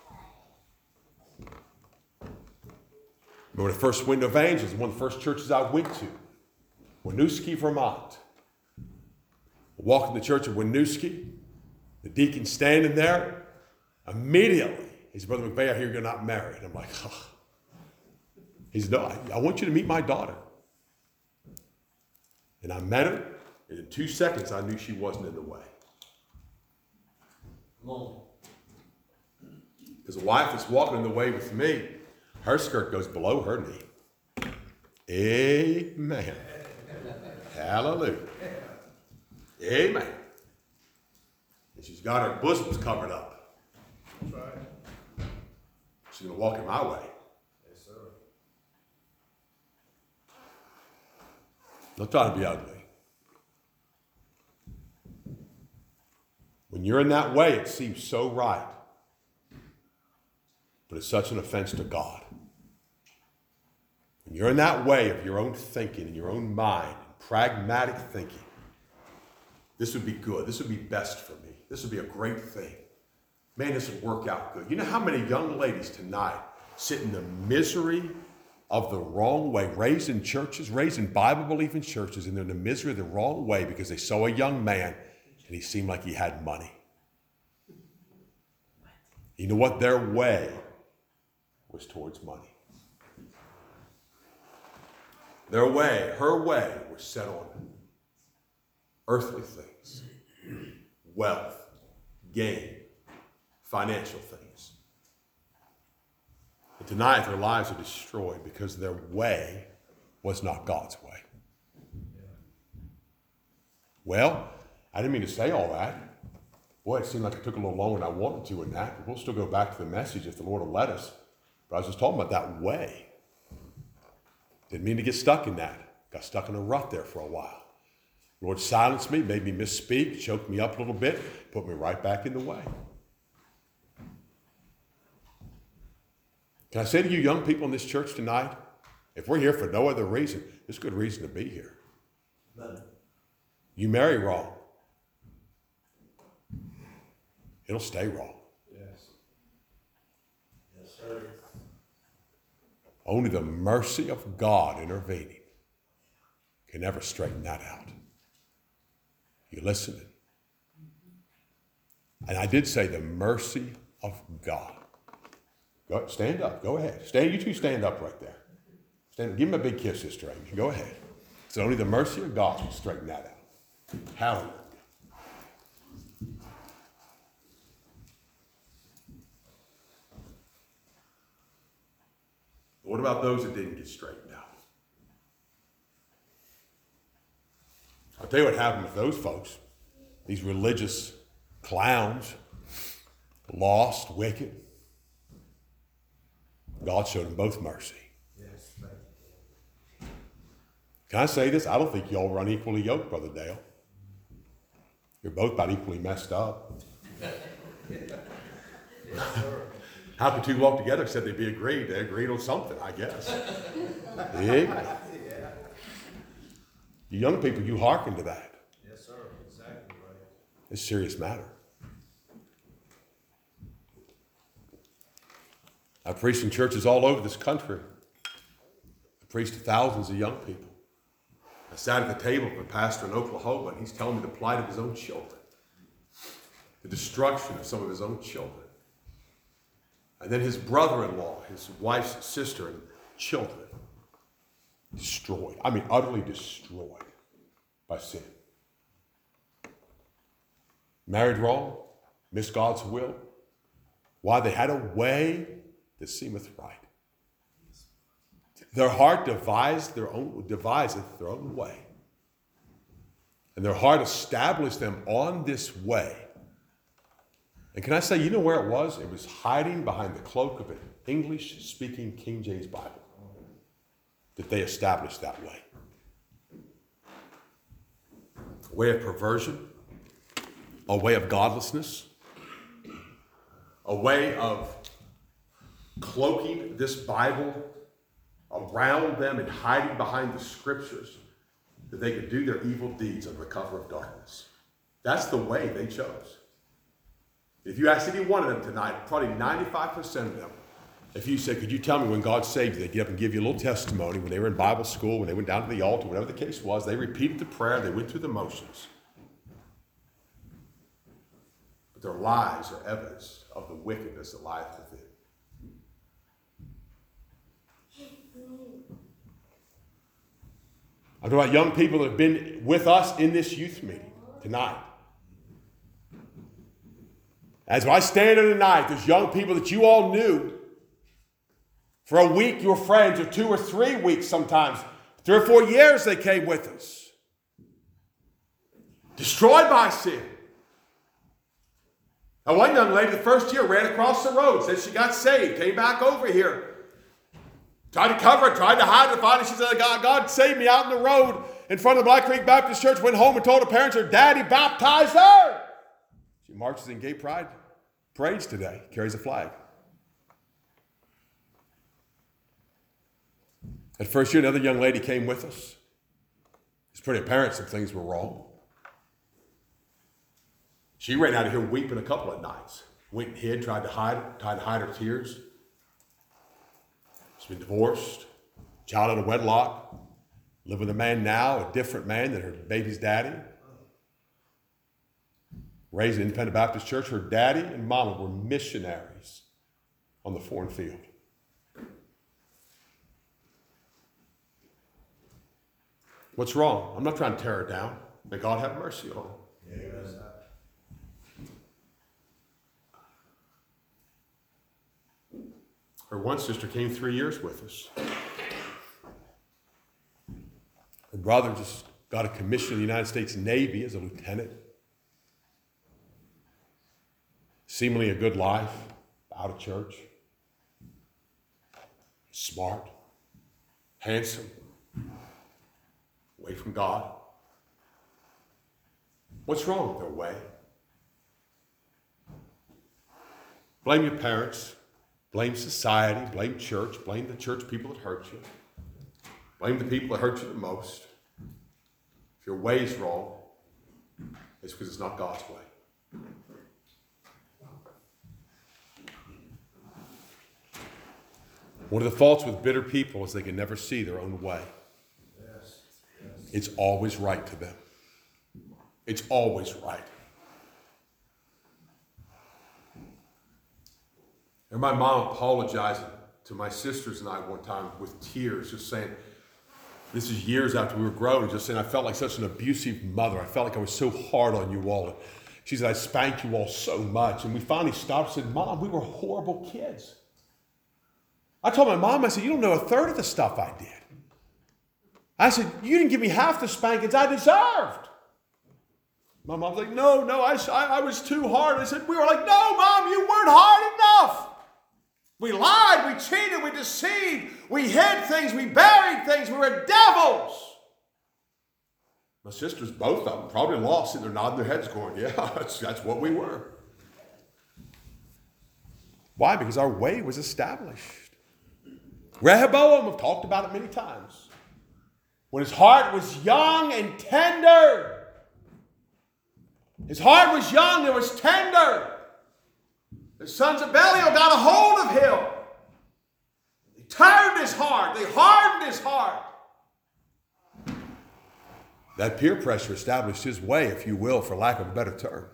When I first went to evangelism, one of the first churches I went to, Winooski, Vermont. I walked in the church of Winooski, the deacon standing there. Immediately, he said, Brother McVeigh, I hear you're not married. I'm like, oh. He said, no, I want you to meet my daughter. And I met her, and in 2 seconds, I knew she wasn't in the way. Come on. Because a wife that's walking in the way with me, her skirt goes below her knee. Amen. Hallelujah. Amen. And she's got her bosoms covered up. That's right. She's going to walk in my way. Yes, sir. Don't try to be ugly. When you're in that way, it seems so right. But it's such an offense to God. When you're in that way of your own thinking and your own mind, pragmatic thinking, this would be good. This would be best for me. This would be a great thing. Man, this would work out good. You know how many young ladies tonight sit in the misery of the wrong way, raised in churches, raised in Bible-believing churches, and they're in the misery of the wrong way because they saw a young man and he seemed like he had money. You know what? Their way was towards money. Their way, her way, was set on earthly things, wealth, gain, financial things. And tonight their lives are destroyed because their way was not God's way. Well, I didn't mean to say all that. Boy, it seemed like it took a little longer than I wanted to in that, but we'll still go back to the message if the Lord will let us. But I was just talking about that way. Didn't mean to get stuck in that. Got stuck in a rut there for a while. The Lord silenced me, made me misspeak, choked me up a little bit, put me right back in the way. Can I say to you young people in this church tonight, if we're here for no other reason, there's good reason to be here. Amen. You marry wrong. It'll stay wrong. Yes. Yes, sir. Only the mercy of God intervening can ever straighten that out. You listening? And I did say the mercy of God. Go, stand up. Go ahead. Stand. You two stand up right there. Stand. Give him a big kiss, Sister Amy. Go ahead. It's only the mercy of God can straighten that out. Hallelujah. What about those that didn't get straightened out? I'll tell you what happened with those folks. These religious clowns, lost, wicked. God showed them both mercy. Yes, thank you. Can I say this? I don't think y'all were unequally yoked, Brother Dale. You're both about equally messed up. Yes, sir. How could two walk together except they be agreed? They agreed on something, I guess. Yeah. You young people, you hearken to that. Yes, sir. Exactly right. It's a serious matter. I preached in churches all over this country. I preached to thousands of young people. I sat at the table with a pastor in Oklahoma, and he's telling me the plight of his own children, the destruction of some of his own children. And then his brother-in-law, his wife's sister and children, destroyed. I mean, utterly destroyed by sin. Married wrong, missed God's will. Why? They had a way that seemeth right. Their heart deviseth their own way. And their heart established them on this way. And can I say, you know where it was? It was hiding behind the cloak of an English-speaking King James Bible that they established that way. A way of perversion, a way of godlessness, a way of cloaking this Bible around them and hiding behind the scriptures that they could do their evil deeds under the cover of darkness. That's the way they chose. If you ask any one of them tonight, probably 95% of them, if you say, could you tell me when God saved you, they'd get up and give you a little testimony when they were in Bible school, when they went down to the altar, whatever the case was, they repeated the prayer, they went through the motions. But their lives are evidence of the wickedness that lieth within. I'm talking about young people that have been with us in this youth meeting tonight. As I stand here tonight, there's young people that you all knew. For a week, you were friends, or 2 or 3 weeks sometimes. 3 or 4 years they came with us. Destroyed by sin. Now, one young lady the first year ran across the road, said she got saved, came back over here. Tried to cover it, tried to hide it, finally she said, God saved me out in the road. in front of the Black Creek Baptist Church, went home and told her parents her daddy baptized her. She marches in gay pride parades today, carries a flag. At first year, another young lady came with us. It's pretty apparent some things were wrong. She ran out of here weeping a couple of nights. Went and hid, tried to hide her tears. She's been divorced, child out of wedlock, live with a man now, a different man than her baby's daddy. Raised in Independent Baptist Church, her daddy and mama were missionaries on the foreign field. What's wrong? I'm not trying to tear her down. May God have mercy on her. Yes. Her one sister came 3 years with us. Her brother just got a commission in the United States Navy as a lieutenant. Seemingly a good life, out of church. Smart, handsome, away from God. What's wrong with their way? Blame your parents, blame society, blame church, blame the church people that hurt you. Blame the people that hurt you the most. If your way is wrong, it's because it's not God's way. One of the faults with bitter people is they can never see their own way. Yes. It's always right to them. It's always right. And my mom apologizing to my sisters and I one time with tears, just saying, this is years after we were grown, just saying, I felt like such an abusive mother. I felt like I was so hard on you all. She said, I spanked you all so much. And we finally stopped and said, Mom, we were horrible kids. I told my mom, I said, you don't know a third of the stuff I did. I said, you didn't give me half the spankings I deserved. My mom's like, no, I was too hard. I said, we were like, no, Mom, you weren't hard enough. We lied, we cheated, we deceived, we hid things, we buried things, we were devils. My sisters, both of them, probably lost it. They're nodding their heads going, yeah, that's what we were. Why? Because our way was established. Rehoboam, we've talked about it many times. When his heart was young and tender. His heart was young and was tender. The sons of Belial got a hold of him. They turned his heart. They hardened his heart. That peer pressure established his way, if you will, for lack of a better term.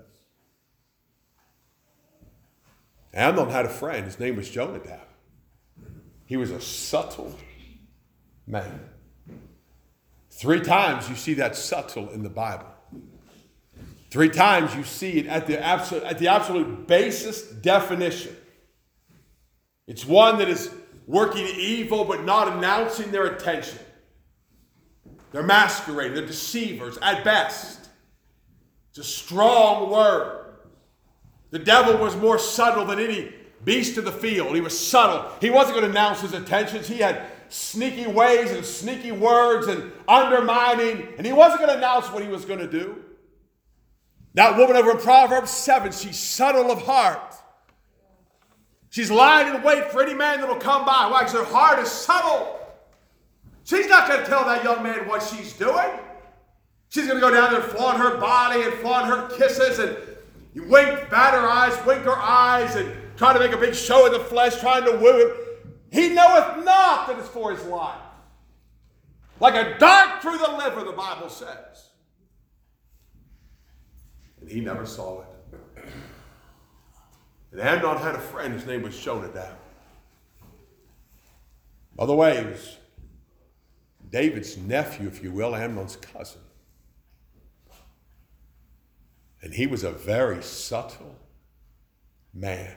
Amnon had a friend. His name was Jonadab. He was a subtle man. 3 times you see that subtle in the Bible. 3 times you see it at the absolute basis definition. It's one that is working evil but not announcing their attention. They're masquerading. They're deceivers at best. It's a strong word. The devil was more subtle than any beast of the field. He was subtle. He wasn't going to announce his intentions. He had sneaky ways and sneaky words and undermining, and he wasn't going to announce what he was going to do. That woman over in Proverbs 7, she's subtle of heart. She's lying in wait for any man that will come by. Why? Because her heart is subtle. She's not going to tell that young man what she's doing. She's going to go down there and flaunt her body and flaunt her kisses and bat her eyes, and try to make a big show of the flesh, trying to woo him. He knoweth not that it's for his life. Like a dart through the liver, the Bible says. And he never saw it. And Amnon had a friend, his name was Jonadab. By the way, he was David's nephew, if you will, Amnon's cousin. And he was a very subtle man.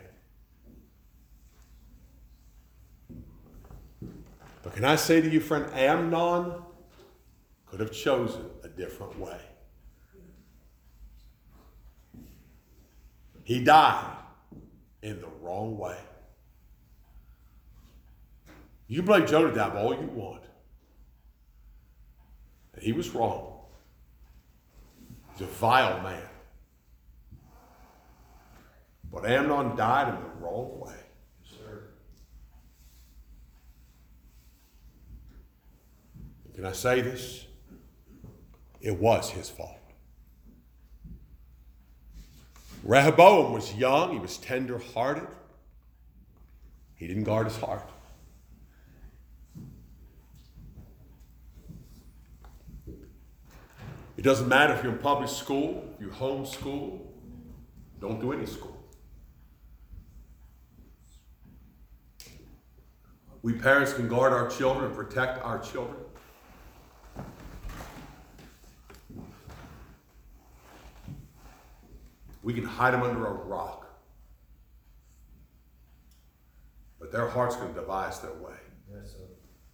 But can I say to you, friend, Amnon could have chosen a different way. He died in the wrong way. You blame Jonadab all you want. And he was wrong. He's a vile man. But Amnon died in the wrong way. Yes, sir. Can I say this? It was his fault. Rehoboam was young. He was tender-hearted. He didn't guard his heart. It doesn't matter if you're in public school, if you homeschool, don't do any school. We parents can guard our children and protect our children. We can hide them under a rock. But their heart's going to devise their way. Yes, sir.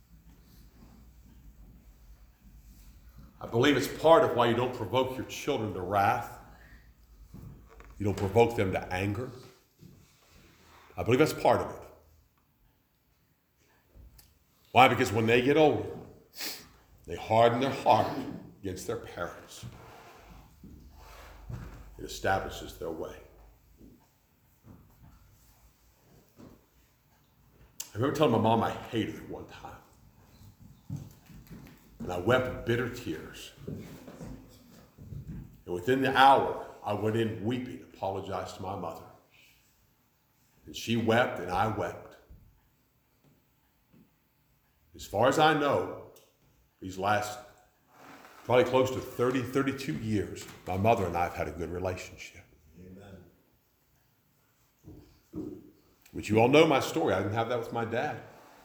I believe it's part of why you don't provoke your children to wrath. You don't provoke them to anger. I believe that's part of it. Why? Because when they get older, they harden their heart against their parents. It establishes their way. I remember telling my mom I hated her one time. And I wept bitter tears. And within the hour, I went in weeping, apologized to my mother. And she wept and I wept. As far as I know, these last probably close to 30, 32 years, my mother and I have had a good relationship. Amen. But you all know my story. I didn't have that with my dad.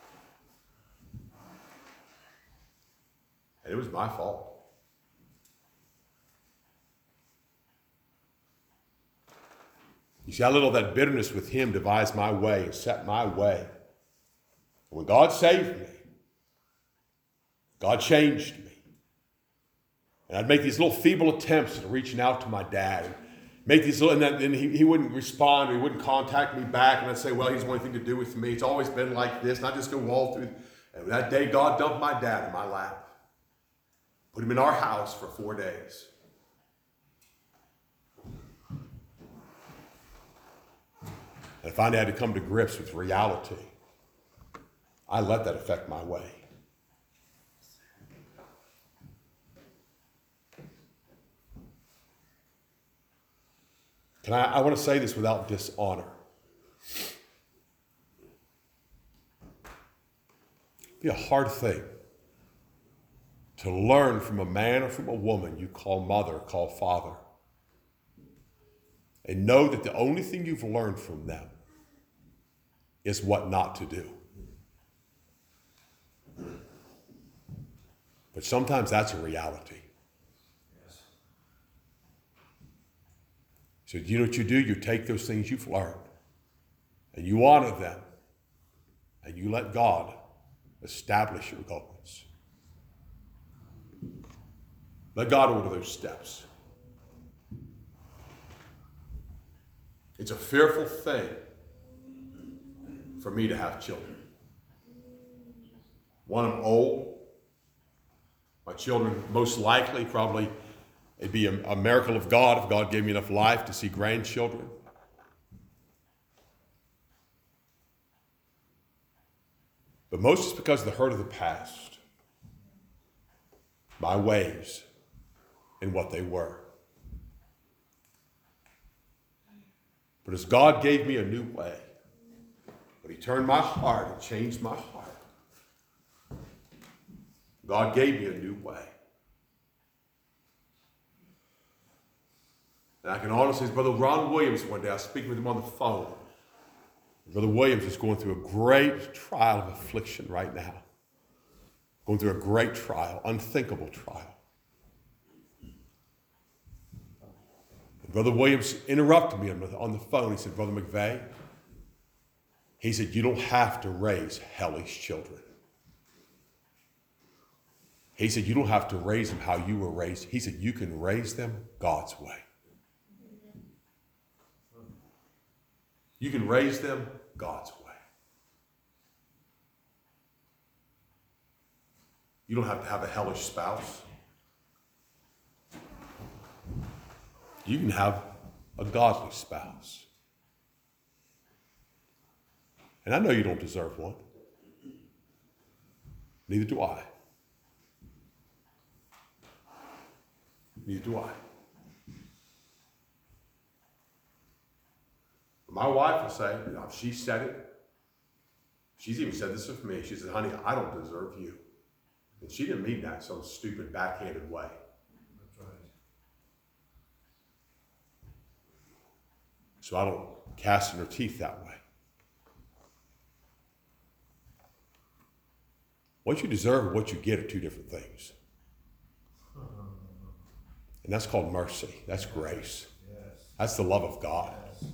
And it was my fault. You see, I let all that bitterness with him devise my way and set my way. And when God saved me, God changed me. And I'd make these little feeble attempts at reaching out to my dad. And make these little, and he wouldn't respond, or he wouldn't contact me back. And I'd say, well, he doesn't want anything to do with me. It's always been like this. And I'd just go all through. And that day, God dumped my dad in my lap. Put him in our house for 4 days. And I finally had to come to grips with reality. I let that affect my way. I want to say this without dishonor. It'd be a hard thing to learn from a man or from a woman you call mother, call father, and know that the only thing you've learned from them is what not to do. But sometimes that's a reality. So you know what you do? You take those things you've learned and you honor them and you let God establish your goals. Let God order those steps. It's a fearful thing for me to have children. One, I'm old. My children, most likely, probably, it'd be a miracle of God if God gave me enough life to see grandchildren. But most is because of the hurt of the past, my ways, and what they were. But as God gave me a new way, when he turned my heart and changed my heart, God gave me a new way. And I can honestly say, Brother Ron Williams one day, I was speaking with him on the phone. Brother Williams is going through a great trial of affliction right now. Going through a great trial, unthinkable trial. And Brother Williams interrupted me on the phone. He said, Brother McVeigh, he said, you don't have to raise hellish children. He said, you don't have to raise them how you were raised. He said, you can raise them God's way. You can raise them God's way. You don't have to have a hellish spouse. You can have a godly spouse. And I know you don't deserve one. Neither do I. Neither do I. My wife will say, she said it. She's even said this of me. She said, honey, I don't deserve you. And she didn't mean that in some stupid, backhanded way. That's right. So I don't cast in her teeth that way. What you deserve and what you get are two different things. And that's called mercy. That's grace. Yes. That's the love of God. Yes.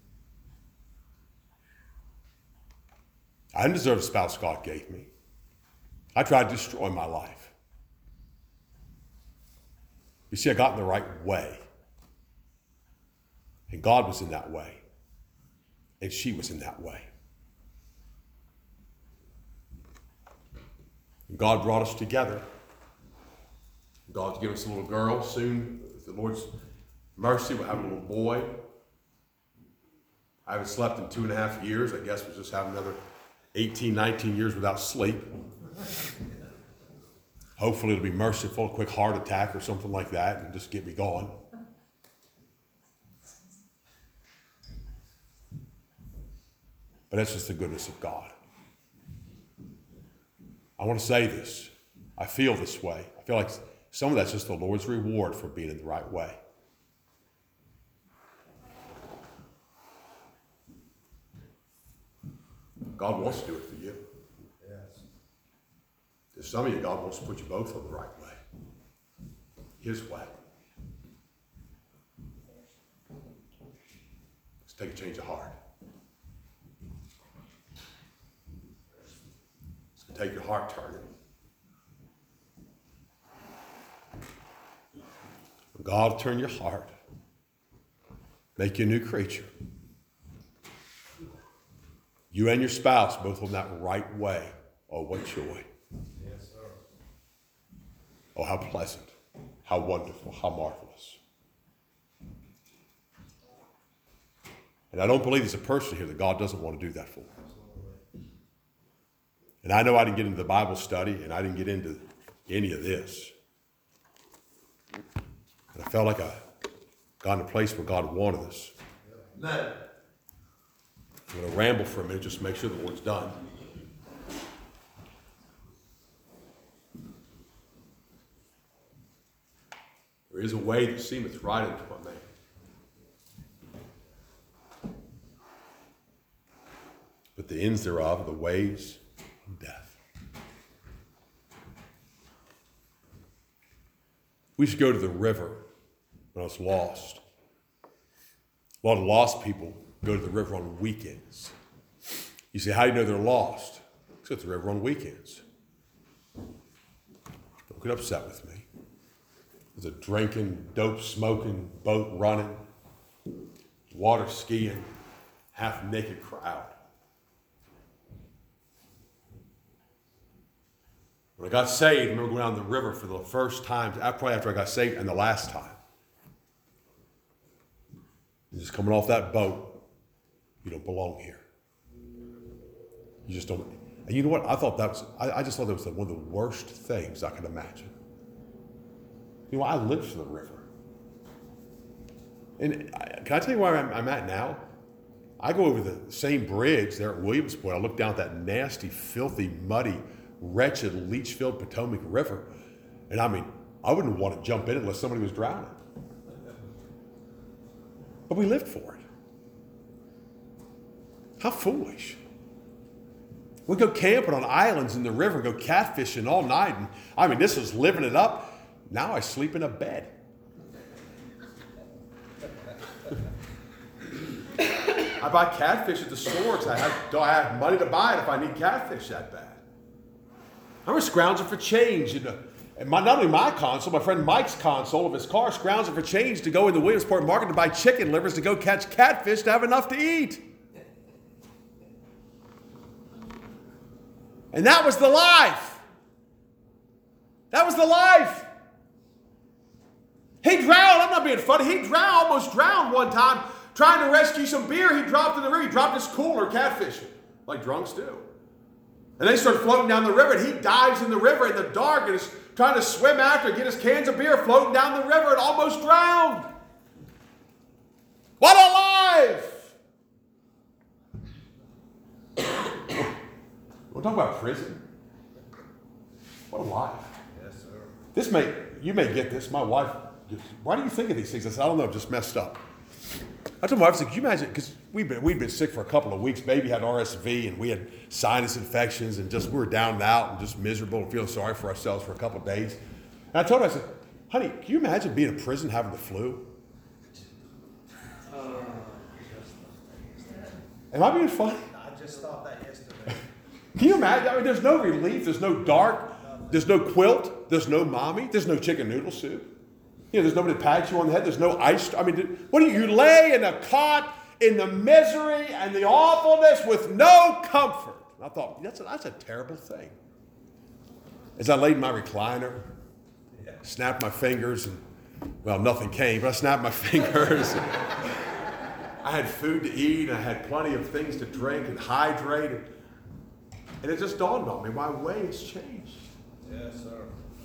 I didn't deserve the spouse God gave me. I tried to destroy my life. You see, I got in the right way. And God was in that way. And she was in that way. And God brought us together. God's given us a little girl. Soon, with the Lord's mercy, we'll have a little boy. I haven't slept in 2.5 years. I guess we'll just have another 18, 19 years without sleep. Hopefully it'll be merciful, a quick heart attack or something like that, and just get me going. But that's just the goodness of God. I want to say this. I feel this way. I feel like some of that's just the Lord's reward for being in the right way. God wants to do it for you. Yes. There's some of you, God wants to put you both on the right way. His way. Let's take a change of heart. It's going to take your heart turning. God will turn your heart. Make you a new creature. You and your spouse both on that right way. Oh, what joy. Yes, sir. Oh, how pleasant. How wonderful. How marvelous. And I don't believe there's a person here that God doesn't want to do that for. And I know I didn't get into the Bible study and I didn't get into any of this. And I felt like I got in a place where God wanted us. Amen. I'm going to ramble for a minute just to make sure the Lord's done. There is a way that seemeth right unto a man. But the ends thereof are the ways of death. We used to go to the river when I was lost. A lot of lost people go to the river on weekends. You say, how do you know they're lost? Because go to the river on weekends. Don't get upset with me. There's a drinking, dope smoking, boat running, water skiing, half naked crowd. When I got saved, I remember going down the river for the first time, probably after I got saved, and the last time. And just coming off that boat, you don't belong here. You just don't. And you know what? I just thought that was one of the worst things I could imagine. You know, I lived for the river. And can I tell you where I'm at now? I go over the same bridge there at Williamsport. I look down at that nasty, filthy, muddy, wretched, leach-filled Potomac River. And I mean, I wouldn't want to jump in unless somebody was drowning. But we lived for it. How foolish. We go camping on islands in the river, go catfishing all night. And I mean, this was living it up. Now I sleep in a bed. I buy catfish at the stores. I have money to buy it if I need catfish that bad. I was scrounging for change. And not only my console, my friend Mike's console of his car, scrounging for change to go in the Williamsport market to buy chicken livers to go catch catfish to have enough to eat. And that was the life. That was the life. He he drowned. I'm not being funny. He drowned, almost drowned one time trying to rescue some beer he dropped in the river. He dropped his cooler catfishing, like drunks do. And they start floating down the river, and he dives in the river in the dark and is trying to swim after, get his cans of beer floating down the river and almost drowned. What a life! We'll talk about prison. What a life. Yes, sir. You may get this. My wife, why do you think of these things? I said, I don't know, I'm just messed up. I told my wife, I said, can you imagine, because we'd been sick for a couple of weeks. Baby had RSV, and we had sinus infections, and we were down and out and just miserable and feeling sorry for ourselves for a couple of days. And I told her, I said, honey, can you imagine being in prison having the flu? Am I being funny? I just thought that yesterday. Can you imagine? I mean, there's no relief. There's no dark. There's no quilt. There's no mommy. There's no chicken noodle soup. There's nobody to pat you on the head. There's no ice. I mean, what do you lay in a cot in the misery and the awfulness with no comfort? And I thought, that's a terrible thing. As I laid in my recliner, snapped my fingers, and, well, nothing came, but I snapped my fingers. I had food to eat, and I had plenty of things to drink and hydrate. And it just dawned on me, my way has changed. Yes, sir.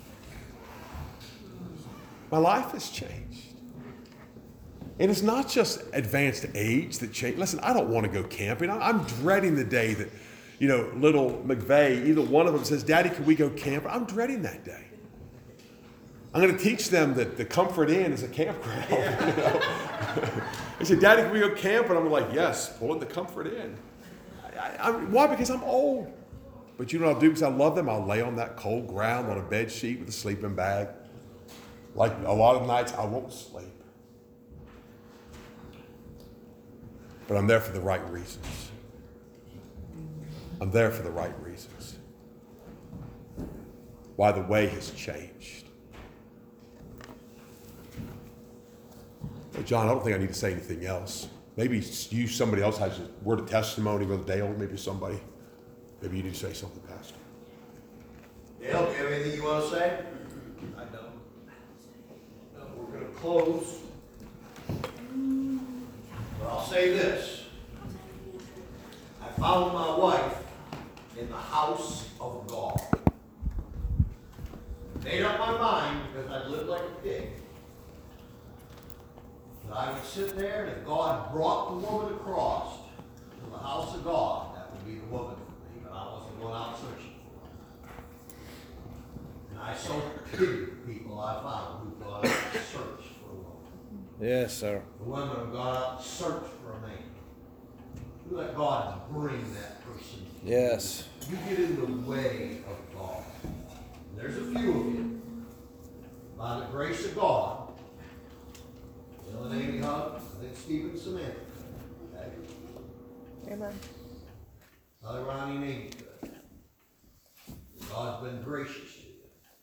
My life has changed. And it's not just advanced age that changed. Listen, I don't want to go camping. I'm dreading the day that, little McVeigh, either one of them says, Daddy, can we go camping? I'm dreading that day. I'm going to teach them that the Comfort Inn is a campground. They say, Daddy, can we go camping? I'm like, yes, pull in the Comfort Inn. Why? Because I'm old. But you know what I'll do? Because I love them. I'll lay on that cold ground on a bed sheet with a sleeping bag. Like a lot of nights, I won't sleep. But I'm there for the right reasons. I'm there for the right reasons. Why the way has changed. Well, John, I don't think I need to say anything else. Maybe somebody else has a word of testimony, Brother Dale, maybe somebody. Maybe you need to say something, Pastor. Dale, do you have anything you want to say? I don't. We're going to close. But I'll say this. I found my wife in the house of God. Made up my mind, because I'd lived like a pig, that I would sit there, and if God brought the woman across to the house of God, that would be the woman for me, but I wasn't going out searching for her. And I so pity people I found who've gone out to search for a woman. Yes, sir. The women have gone out to search for a man. You let God bring that person. Yes. You get in the way of God. And there's a few of you. By the grace of God, Bill and Amy Hunt, I think Stephen Samantha. Okay? Amen. Brother Ronnie and Amy. God's been gracious to you.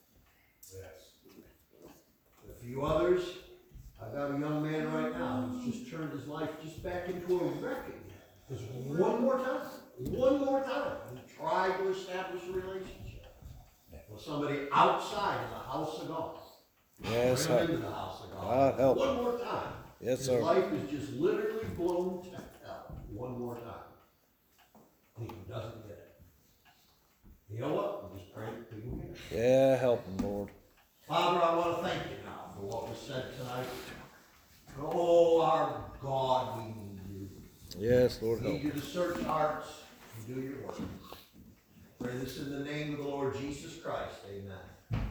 Yes. A few others. I've got a young man right now who's just turned his life just back into a wreck again. Just one more time, he tried to establish a relationship with somebody outside of the house of God. Yes, Bring him sir. into the house of God. God help. One more time. Yes, His sir. life is just literally blown to hell. One more time. And he doesn't get it. You know what? We just pray that people get it. Yeah, help him, Lord. Father, I want to thank you now for what was said tonight. Oh, our God, we need you. Yes, Lord, We help. need you to search hearts and do your work. Pray this in the name of the Lord Jesus Christ. Amen.